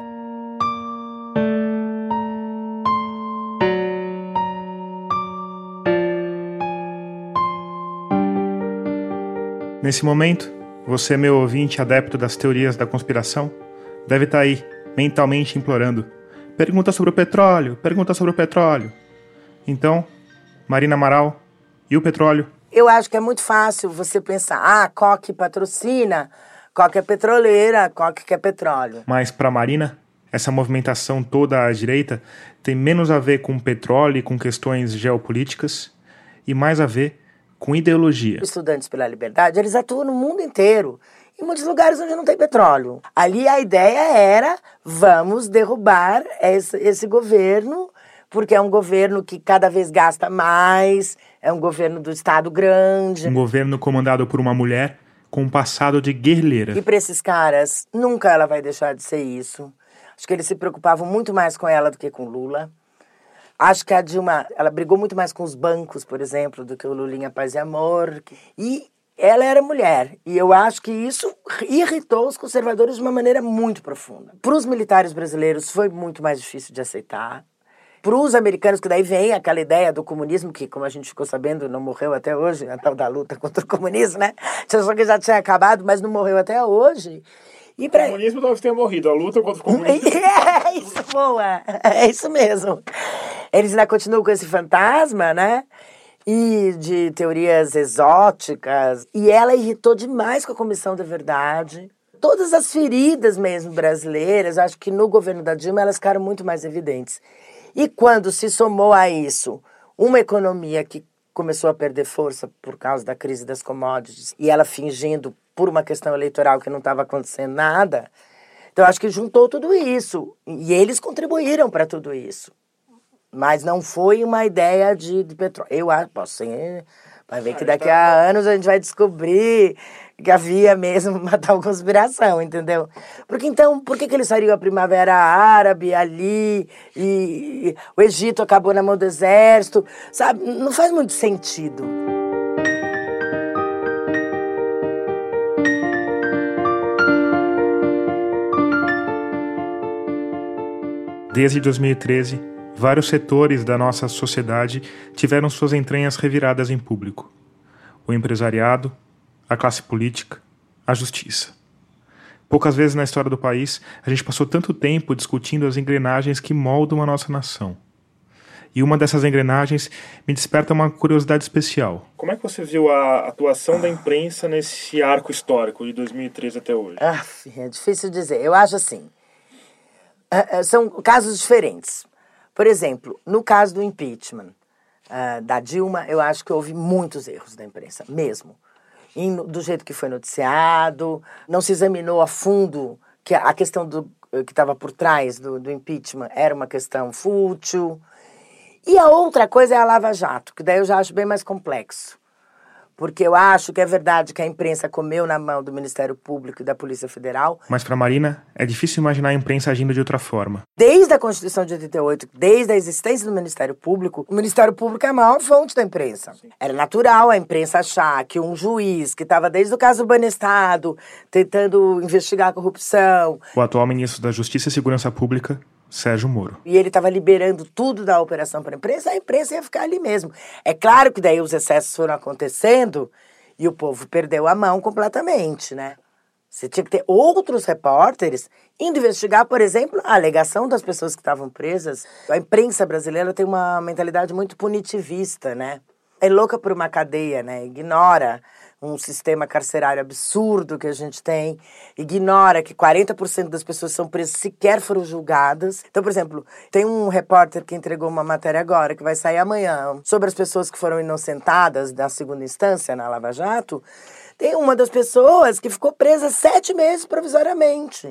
Nesse momento, você, meu ouvinte adepto das teorias da conspiração, deve estar aí, mentalmente implorando. Pergunta sobre o petróleo, pergunta sobre o petróleo. Então, Marina Amaral, e o petróleo? Eu acho que é muito fácil você pensar, ah, Koch patrocina, Koch é petroleira, Koch quer petróleo. Mas para Marina, essa movimentação toda à direita tem menos a ver com petróleo e com questões geopolíticas e mais a ver com ideologia. Estudantes pela Liberdade, eles atuam no mundo inteiro, em muitos lugares onde não tem petróleo. Ali a ideia era, vamos derrubar esse, esse governo, porque é um governo que cada vez gasta mais, é um governo do Estado grande. Um governo comandado por uma mulher com um passado de guerrilheira. E para esses caras, nunca ela vai deixar de ser isso. Acho que eles se preocupavam muito mais com ela do que com Lula. Acho que a Dilma, ela brigou muito mais com os bancos, por exemplo, do que o Lulinha Paz e Amor. E ela era mulher. E eu acho que isso irritou os conservadores de uma maneira muito profunda. Para os militares brasileiros foi muito mais difícil de aceitar. Para os americanos, que daí vem aquela ideia do comunismo, que, como a gente ficou sabendo, não morreu até hoje, a tal da luta contra o comunismo, né? A gente achou que já tinha acabado, mas não morreu até hoje. E pra... O comunismo talvez tenha morrido, a luta contra o comunismo... É isso, boa! É isso mesmo. Eles ainda continuam com esse fantasma, né? E de teorias exóticas. E ela irritou demais com a Comissão da Verdade. Todas as feridas mesmo brasileiras, acho que no governo da Dilma elas ficaram muito mais evidentes. E quando se somou a isso uma economia que começou a perder força por causa da crise das commodities, e ela fingindo por uma questão eleitoral que não estava acontecendo nada, então acho que juntou tudo isso. E eles contribuíram para tudo isso. Mas não foi uma ideia de, de petróleo. Eu acho, posso ser... Vai ver que daqui a anos a gente vai descobrir que havia mesmo uma tal conspiração, entendeu? Porque então, por que, que eles fariam a Primavera Árabe ali e, e o Egito acabou na mão do exército? Sabe? Não faz muito sentido. Desde dois mil e treze, vários setores da nossa sociedade tiveram suas entranhas reviradas em público. O empresariado, a classe política, a justiça. Poucas vezes na história do país a gente passou tanto tempo discutindo as engrenagens que moldam a nossa nação. E uma dessas engrenagens me desperta uma curiosidade especial. Como é que você viu a atuação da imprensa nesse arco histórico de dois mil e treze até hoje? Ah, é difícil dizer. Eu acho assim, são casos diferentes. Por exemplo, no caso do impeachment uh, da Dilma, eu acho que houve muitos erros da imprensa, mesmo. E, do jeito que foi noticiado, não se examinou a fundo que a questão do, que estava por trás do, do impeachment era uma questão fútil. E a outra coisa é a Lava Jato, que daí eu já acho bem mais complexo. Porque eu acho que é verdade que a imprensa comeu na mão do Ministério Público e da Polícia Federal. Mas para Marina, é difícil imaginar a imprensa agindo de outra forma. Desde a Constituição de oitenta e oito, desde a existência do Ministério Público, o Ministério Público é a maior fonte da imprensa. Sim. Era natural a imprensa achar que um juiz que estava desde o caso Banestado, tentando investigar a corrupção... O atual ministro da Justiça e Segurança Pública, Sérgio Moro. E ele estava liberando tudo da operação para a imprensa, a imprensa ia ficar ali mesmo. É claro que daí os excessos foram acontecendo e o povo perdeu a mão completamente, né? Você tinha que ter outros repórteres indo investigar, por exemplo, a alegação das pessoas que estavam presas. A imprensa brasileira tem uma mentalidade muito punitivista, né? É louca por uma cadeia, né? Ignora um sistema carcerário absurdo que a gente tem, ignora que quarenta por cento das pessoas que são presas sequer foram julgadas. Então, por exemplo, tem um repórter que entregou uma matéria agora, que vai sair amanhã, sobre as pessoas que foram inocentadas na segunda instância, na Lava Jato. Tem uma das pessoas que ficou presa sete meses provisoriamente.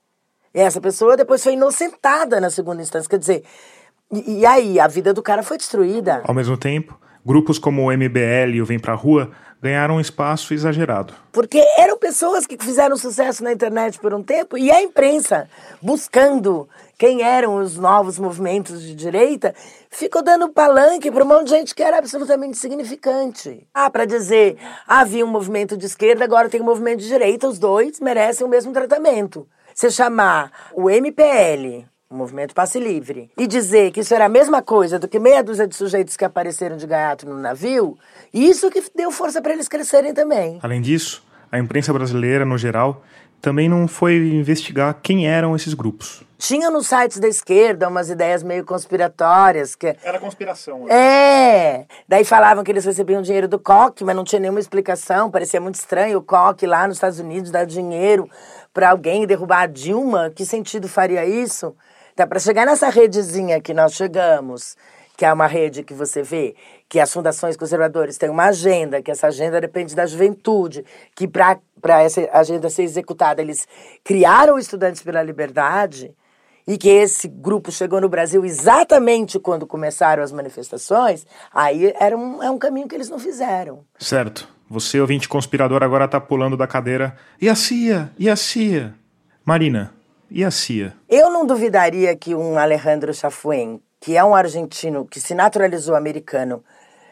E essa pessoa depois foi inocentada na segunda instância. Quer dizer, e, e aí, a vida do cara foi destruída. Ao mesmo tempo, grupos como o M B L e o Vem Pra Rua ganharam um espaço exagerado. Porque eram pessoas que fizeram sucesso na internet por um tempo e a imprensa, buscando quem eram os novos movimentos de direita, ficou dando palanque para um monte de gente que era absolutamente insignificante. Ah, para dizer, havia um movimento de esquerda, agora tem um movimento de direita, os dois merecem o mesmo tratamento. Você chamar o M P L... o Movimento Passe Livre, e dizer que isso era a mesma coisa do que meia dúzia de sujeitos que apareceram de gaiato no navio, isso que deu força para eles crescerem também. Além disso, a imprensa brasileira, no geral, também não foi investigar quem eram esses grupos. Tinha nos sites da esquerda umas ideias meio conspiratórias. Que... Era conspiração. Né? É! Daí falavam que eles recebiam dinheiro do Koch, mas não tinha nenhuma explicação, parecia muito estranho o Koch lá nos Estados Unidos dar dinheiro para alguém derrubar a Dilma. Que sentido faria isso? Então, para chegar nessa redezinha que nós chegamos, que é uma rede que você vê que as fundações conservadoras têm uma agenda, que essa agenda depende da juventude, que para essa agenda ser executada, eles criaram Estudantes pela Liberdade, e que esse grupo chegou no Brasil exatamente quando começaram as manifestações, aí era um, é um caminho que eles não fizeram. Certo. Você, ouvinte conspirador, agora está pulando da cadeira. E a C I A? E a C I A? Marina... E a C I A? Eu não duvidaria que um Alejandro Chafuen, que é um argentino que se naturalizou americano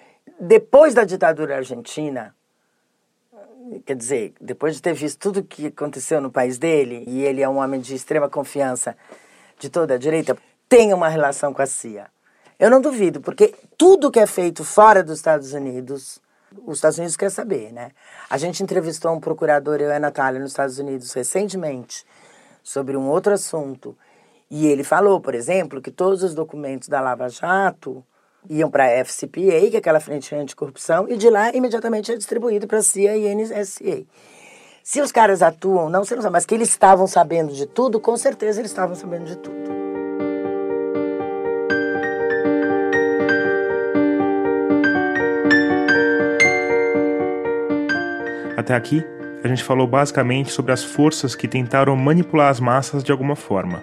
depois da ditadura argentina, quer dizer, depois de ter visto tudo o que aconteceu no país dele, e ele é um homem de extrema confiança de toda a direita, tenha uma relação com a C I A. Eu não duvido, porque tudo que é feito fora dos Estados Unidos, Os Estados Unidos quer saber, né? A gente entrevistou um procurador, eu e a Natália, nos Estados Unidos recentemente, sobre um outro assunto. E ele falou, por exemplo, que todos os documentos da Lava Jato iam para a F C P A, que é aquela frente anticorrupção, e de lá imediatamente é distribuído para a C I A e N S A. Se os caras atuam, não sei, não sei, mas que eles estavam sabendo de tudo, com certeza eles estavam sabendo de tudo. Até aqui, a gente falou basicamente sobre as forças que tentaram manipular as massas de alguma forma.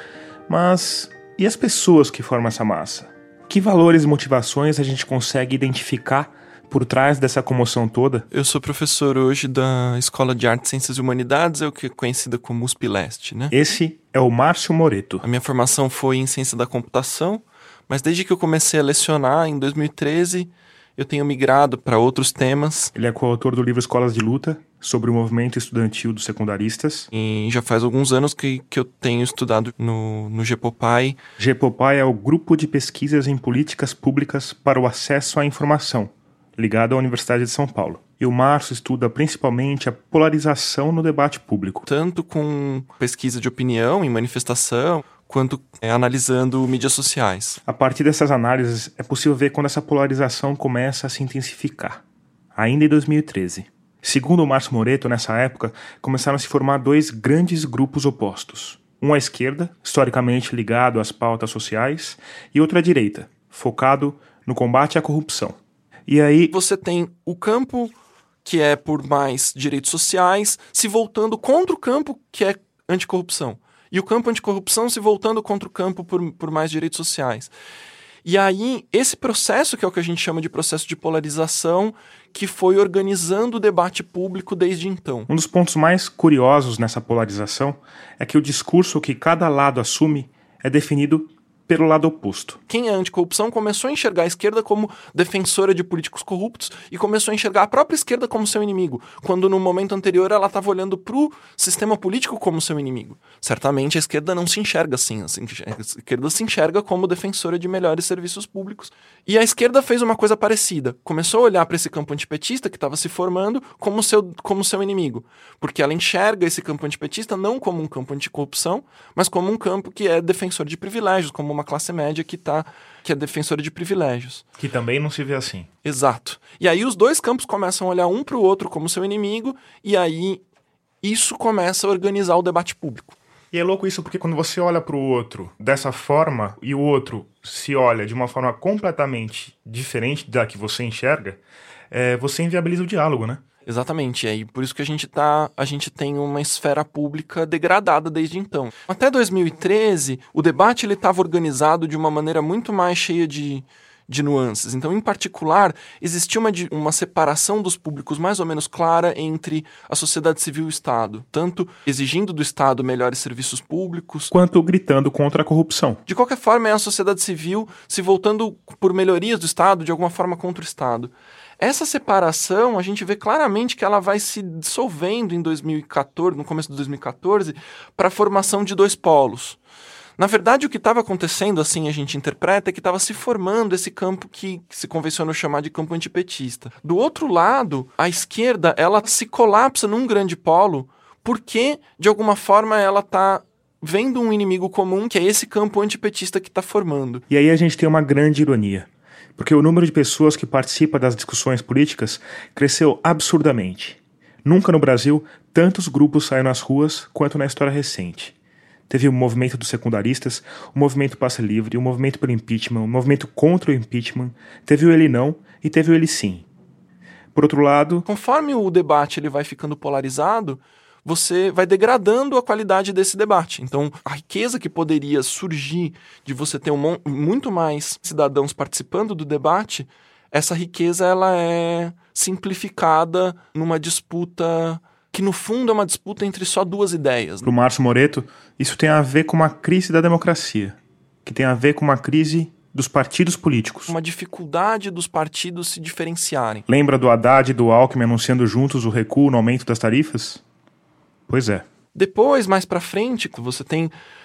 Mas e as pessoas que formam essa massa? Que valores e motivações a gente consegue identificar por trás dessa comoção toda? Eu sou professor hoje da Escola de Artes, Ciências e Humanidades, é o que é conhecida como U S P Leste, né? Esse é o Márcio Moreto. A minha formação foi em Ciência da Computação, mas desde que eu comecei a lecionar, em dois mil e treze, eu tenho migrado para outros temas. Ele é coautor do livro Escolas de Luta, sobre o movimento estudantil dos secundaristas. E já faz alguns anos que, que eu tenho estudado no, no GEPOPAI. GEPOPAI é o Grupo de Pesquisas em Políticas Públicas para o Acesso à Informação, ligado à Universidade de São Paulo. E o Márcio estuda principalmente a polarização no debate público. Tanto com pesquisa de opinião em manifestação, quanto é, analisando mídias sociais. A partir dessas análises, é possível ver quando essa polarização começa a se intensificar. Ainda em dois mil e treze. Segundo o Márcio Moreto, nessa época, começaram a se formar dois grandes grupos opostos. Um à esquerda, historicamente ligado às pautas sociais, e outro à direita, focado no combate à corrupção. E aí você tem o campo que é por mais direitos sociais se voltando contra o campo que é anticorrupção. E o campo anticorrupção se voltando contra o campo por, por mais direitos sociais. E aí, esse processo, que é o que a gente chama de processo de polarização, que foi organizando o debate público desde então. Um dos pontos mais curiosos nessa polarização é que o discurso que cada lado assume é definido pelo lado oposto. Quem é anticorrupção começou a enxergar a esquerda como defensora de políticos corruptos e começou a enxergar a própria esquerda como seu inimigo, quando no momento anterior ela estava olhando para o sistema político como seu inimigo. Certamente a esquerda não se enxerga assim, assim, a esquerda se enxerga como defensora de melhores serviços públicos. E a esquerda fez uma coisa parecida, começou a olhar para esse campo antipetista que estava se formando como seu, como seu inimigo, porque ela enxerga esse campo antipetista não como um campo anticorrupção, mas como um campo que é defensor de privilégios, como uma uma classe média que, tá, que é defensora de privilégios. Que também não se vê assim. Exato. E aí os dois campos começam a olhar um para o outro como seu inimigo, e aí isso começa a organizar o debate público. E é louco isso porque quando você olha para o outro dessa forma e o outro se olha de uma forma completamente diferente da que você enxerga, é, você inviabiliza o diálogo, né? Exatamente, é, e por isso que a gente, tá, a gente tem uma esfera pública degradada desde então. Até dois mil e treze, o debate estava organizado de uma maneira muito mais cheia de, de nuances. Então, em particular, existia uma, uma separação dos públicos mais ou menos clara entre a sociedade civil e o Estado, tanto exigindo do Estado melhores serviços públicos, quanto gritando contra a corrupção. De qualquer forma, é a sociedade civil se voltando por melhorias do Estado, de alguma forma contra o Estado. Essa separação, a gente vê claramente que ela vai se dissolvendo em dois mil e quatorze, no começo de dois mil e quatorze, para a formação de dois polos. Na verdade, o que estava acontecendo, assim a gente interpreta, é que estava se formando esse campo que, que se convencionou chamar de campo antipetista. Do outro lado, a esquerda, ela se colapsa num grande polo porque, de alguma forma, ela está vendo um inimigo comum, que é esse campo antipetista que está formando. E aí a gente tem uma grande ironia. Porque o número de pessoas que participa das discussões políticas cresceu absurdamente. Nunca no Brasil, tantos grupos saíram nas ruas quanto na história recente. Teve o movimento dos secundaristas, o movimento Passe Livre, o movimento pelo impeachment, o movimento contra o impeachment, teve o ele não e teve o ele sim. Por outro lado, conforme o debate ele vai ficando polarizado, você vai degradando a qualidade desse debate. Então, a riqueza que poderia surgir de você ter um, muito mais cidadãos participando do debate, essa riqueza ela é simplificada numa disputa que, no fundo, é uma disputa entre só duas ideias. Para o Márcio Moreto, isso tem a ver com uma crise da democracia, que tem a ver com uma crise dos partidos políticos. Uma dificuldade dos partidos se diferenciarem. Lembra do Haddad e do Alckmin anunciando juntos o recuo no aumento das tarifas? Pois é. Depois, mais pra frente, você tem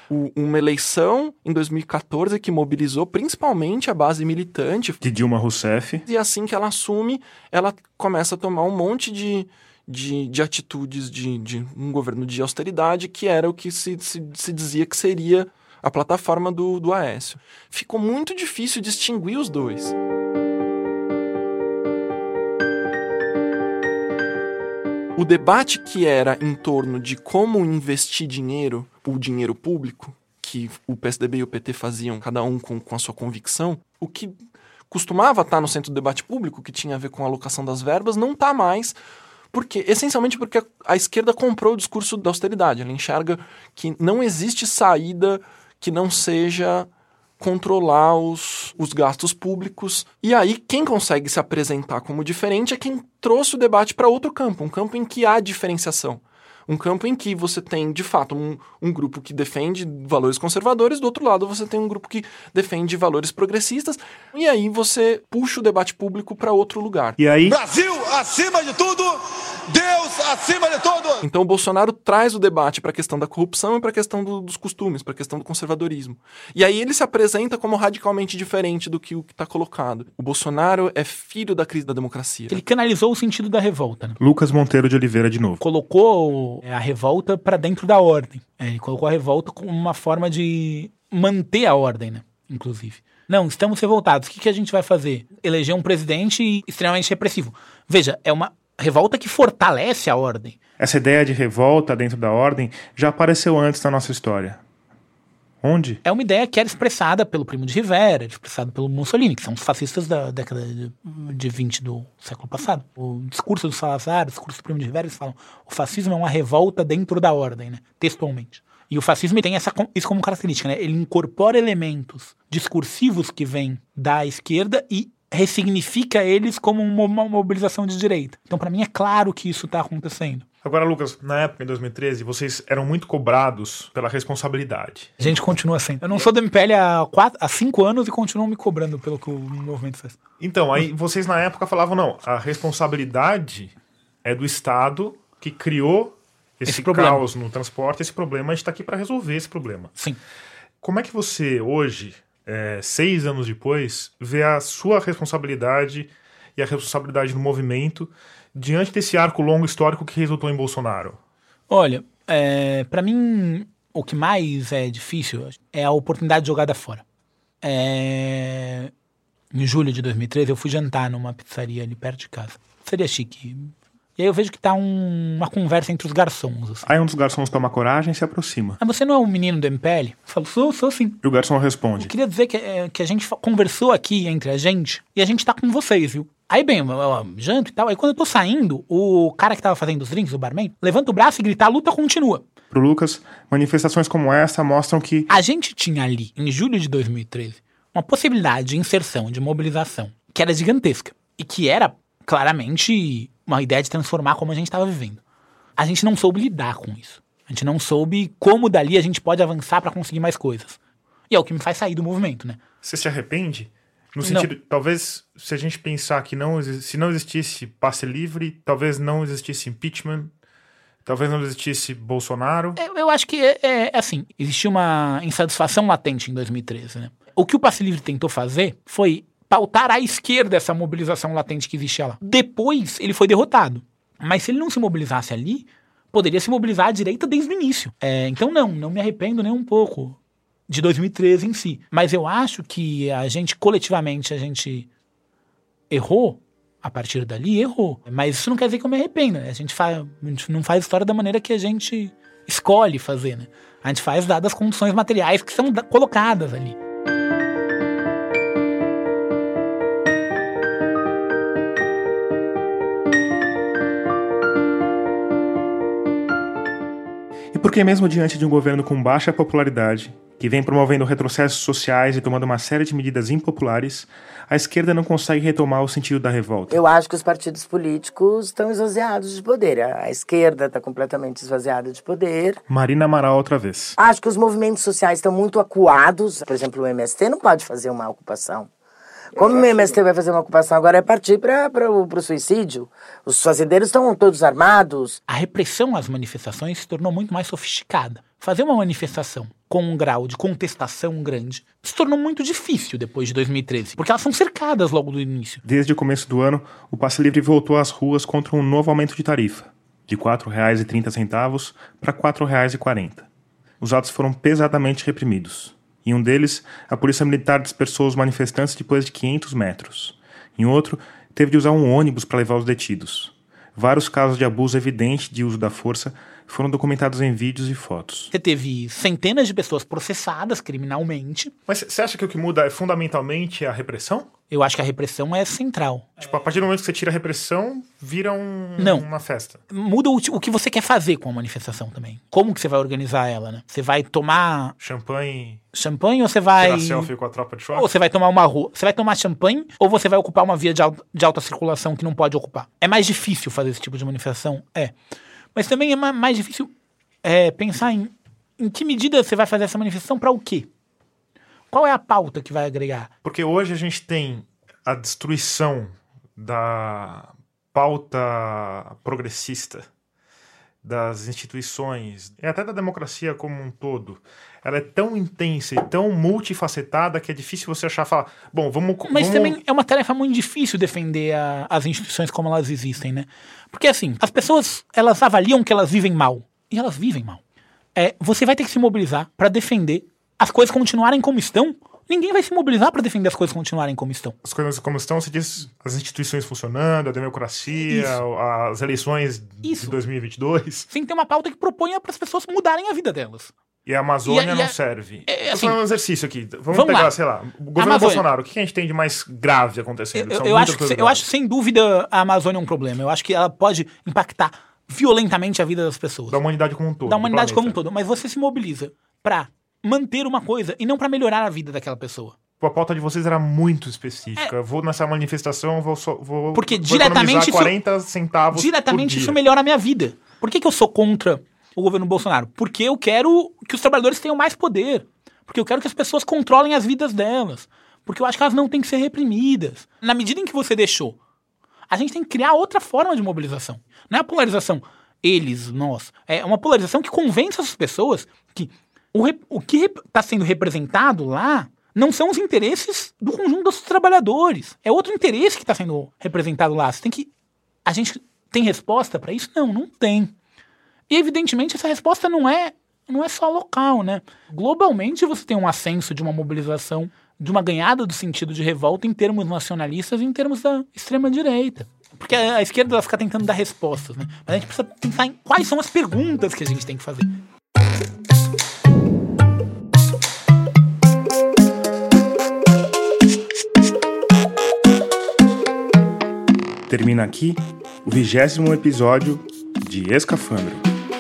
o, uma eleição em dois mil e catorze que mobilizou principalmente a base militante de Dilma Rousseff. E assim que ela assume, ela começa a tomar um monte de, de, de atitudes de, de um governo de austeridade, que era o que se, se, se dizia que seria a plataforma do, do Aécio. Ficou muito difícil distinguir os dois. O debate que era em torno de como investir dinheiro, o dinheiro público, que o P S D B e o P T faziam, cada um com, com a sua convicção, o que costumava estar no centro do debate público, que tinha a ver com a alocação das verbas, não está mais, porque, essencialmente porque a, a esquerda comprou o discurso da austeridade. Ela enxerga que não existe saída que não seja controlar os, os gastos públicos. E aí, quem consegue se apresentar como diferente é quem trouxe o debate para outro campo, um campo em que há diferenciação. Um campo em que você tem, de fato, um, um grupo que defende valores conservadores, do outro lado você tem um grupo que defende valores progressistas, e aí você puxa o debate público para outro lugar. E aí... Brasil acima de tudo, Deus acima de tudo! Então o Bolsonaro traz o debate para a questão da corrupção e para a questão do, dos costumes, para a questão do conservadorismo. E aí ele se apresenta como radicalmente diferente do que o que está colocado. O Bolsonaro é filho da crise da democracia. Ele canalizou o sentido da revolta, né? Lucas Monteiro de Oliveira de novo. Colocou a revolta para dentro da ordem. É, ele colocou a revolta como uma forma de manter a ordem, né? Inclusive. Não, estamos revoltados. O que, que a gente vai fazer? Eleger um presidente extremamente repressivo. Veja, é uma revolta que fortalece a ordem. Essa ideia de revolta dentro da ordem já apareceu antes na nossa história. Onde? É uma ideia que era expressada pelo Primo de Rivera, expressada pelo Mussolini, que são os fascistas da década de vinte do século passado. O discurso do Salazar, o discurso do Primo de Rivera, eles falam: o fascismo é uma revolta dentro da ordem, né? Textualmente. E o fascismo tem essa, isso como característica, né? Ele incorpora elementos discursivos que vêm da esquerda e ressignifica eles como uma mobilização de direita. Então, para mim, é claro que isso está acontecendo. Agora, Lucas, na época, em dois mil e treze, vocês eram muito cobrados pela responsabilidade. A gente continua sendo. Eu não sou do M P L há, quatro, há cinco anos e continuam me cobrando pelo que o movimento faz. Então, aí vocês na época falavam, não, a responsabilidade é do Estado que criou esse, esse caos no transporte, esse problema, a gente está aqui para resolver esse problema. Sim. Como é que você, hoje, é, seis anos depois, vê a sua responsabilidade e a responsabilidade do movimento diante desse arco longo histórico que resultou em Bolsonaro? Olha, é, para mim, o que mais é difícil é a oportunidade jogada fora. É, em julho de dois mil e treze, eu fui jantar numa pizzaria ali perto de casa. Seria chique. E aí eu vejo que tá um, uma conversa entre os garçons. Assim. Aí um dos garçons toma coragem e se aproxima. Ah, você não é um menino do M P L? Eu falo, sou, sou sim. E o garçom responde: eu queria dizer que, é, que a gente conversou aqui entre a gente e a gente tá com vocês, viu? Aí, bem, eu, eu janto e tal. Aí quando eu tô saindo, o cara que tava fazendo os drinks, o barman, levanta o braço e grita: a luta continua. Pro Lucas, manifestações como essa mostram que a gente tinha ali, em julho de dois mil e treze, uma possibilidade de inserção, de mobilização, que era gigantesca. E que era, claramente, uma ideia de transformar como a gente estava vivendo. A gente não soube lidar com isso. A gente não soube como dali a gente pode avançar para conseguir mais coisas. E é o que me faz sair do movimento, né? Você se arrepende? No sentido, não. Talvez, se a gente pensar que não, se não existisse passe livre, talvez não existisse impeachment, talvez não existisse Bolsonaro. Eu, eu acho que, é, é assim, existia uma insatisfação latente em dois mil e treze, né? O que o passe livre tentou fazer foi pautar à esquerda essa mobilização latente que existia lá. Depois, ele foi derrotado. Mas se ele não se mobilizasse ali, poderia se mobilizar à direita desde o início. É, então, não, não me arrependo nem um pouco de dois mil e treze em si. Mas eu acho que a gente, coletivamente, a gente errou a partir dali, errou. Mas isso não quer dizer que eu me arrependa. A gente, faz, a gente não faz história da maneira que a gente escolhe fazer, né? A gente faz dadas as condições materiais que são colocadas ali. Porque mesmo diante de um governo com baixa popularidade, que vem promovendo retrocessos sociais e tomando uma série de medidas impopulares, a esquerda não consegue retomar o sentido da revolta. Eu acho que os partidos políticos estão esvaziados de poder. A esquerda está completamente esvaziada de poder. Marina Amaral outra vez. Acho que os movimentos sociais estão muito acuados. Por exemplo, o M S T não pode fazer uma ocupação. Como o M S T vai fazer uma ocupação agora é partir para o suicídio. Os fazendeiros estão todos armados. A repressão às manifestações se tornou muito mais sofisticada. Fazer uma manifestação com um grau de contestação grande, se tornou muito difícil depois de dois mil e treze, porque elas são cercadas logo do início. Desde o começo do ano, o Passe Livre voltou às ruas contra um novo aumento de tarifa, de quatro reais e trinta centavos para quatro reais e quarenta centavos. Os atos foram pesadamente reprimidos. Em um deles, a polícia militar dispersou os manifestantes depois de quinhentos metros. Em outro, teve de usar um ônibus para levar os detidos. Vários casos de abuso evidente de uso da força foram documentados em vídeos e fotos. Você teve centenas de pessoas processadas criminalmente. Mas você acha que o que muda é fundamentalmente a repressão? Eu acho que a repressão é central. Tipo, a partir do momento que você tira a repressão, vira um, Não. uma festa. Muda o, o que você quer fazer com a manifestação também. Como que você vai organizar ela, né? Você vai tomar... Champanhe... Champanhe ou você vai... Tirar selfie com a tropa de choque? Ou você vai tomar uma rua... Você vai tomar champanhe ou você vai ocupar uma via de alta, de alta circulação que não pode ocupar? É mais difícil fazer esse tipo de manifestação? É. Mas também é mais difícil é, pensar em, em que medida você vai fazer essa manifestação para o quê? Qual é a pauta que vai agregar? Porque hoje a gente tem a destruição da pauta progressista, das instituições e até da democracia como um todo. Ela é tão intensa e tão multifacetada que é difícil você achar, falar, bom, vamos... Mas vamos... também é uma tarefa muito difícil defender a, as instituições como elas existem, né? Porque assim, as pessoas, elas avaliam que elas vivem mal. E elas vivem mal. É, você vai ter que se mobilizar para defender as coisas continuarem como estão. Ninguém vai se mobilizar para defender as coisas continuarem como estão. As coisas como estão, você diz as instituições funcionando, a democracia, Isso. as eleições Isso. de dois mil e vinte e dois. Sim, tem uma pauta que proponha para as pessoas mudarem a vida delas. E a Amazônia e a, e não a, serve. É, assim, Vou fazer um exercício aqui. Vamos, vamos pegar, lá. sei lá, o governo Amazônia. Bolsonaro. O que a gente tem de mais grave acontecendo? Eu, eu, acho, que, eu acho, sem dúvida, a Amazônia é um problema. Eu acho que ela pode impactar violentamente a vida das pessoas. Da humanidade como um todo. Da humanidade como um todo. Mas você se mobiliza para manter uma coisa e não para melhorar a vida daquela pessoa. A pauta de vocês era muito específica. É. Vou nessa manifestação, vou, so, vou, Porque vou diretamente quarenta centavos diretamente por dia. Isso melhora a minha vida. Por que, que eu sou contra o governo Bolsonaro? Porque eu quero que os trabalhadores tenham mais poder. Porque eu quero que as pessoas controlem as vidas delas. Porque eu acho que elas não têm que ser reprimidas. Na medida em que você deixou, a gente tem que criar outra forma de mobilização. Não é a polarização eles, nós. É uma polarização que convence as pessoas que o, rep- o que está sendo representado lá não são os interesses do conjunto dos trabalhadores. É outro interesse que está sendo representado lá. Você tem que... A gente tem resposta para isso? Não, não tem. E, evidentemente, essa resposta não é, não é só local, né? Globalmente, você tem um ascenso de uma mobilização, de uma ganhada do sentido de revolta em termos nacionalistas e em termos da extrema-direita. Porque a esquerda ela fica tentando dar respostas, né? Mas a gente precisa pensar em quais são as perguntas que a gente tem que fazer. Termina aqui o vigésimo episódio de Escafandro.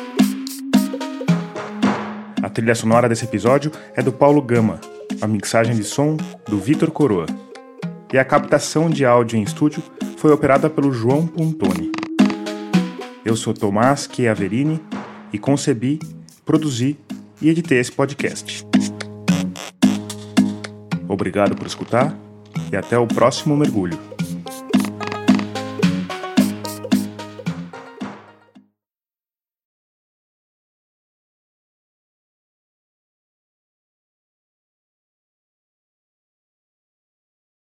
A trilha sonora desse episódio é do Paulo Gama, a mixagem de som do Vitor Coroa. E a captação de áudio em estúdio foi operada pelo João Pontoni. Eu sou Tomás Chiaverini e concebi, produzi e editei esse podcast. Obrigado por escutar e até o próximo mergulho.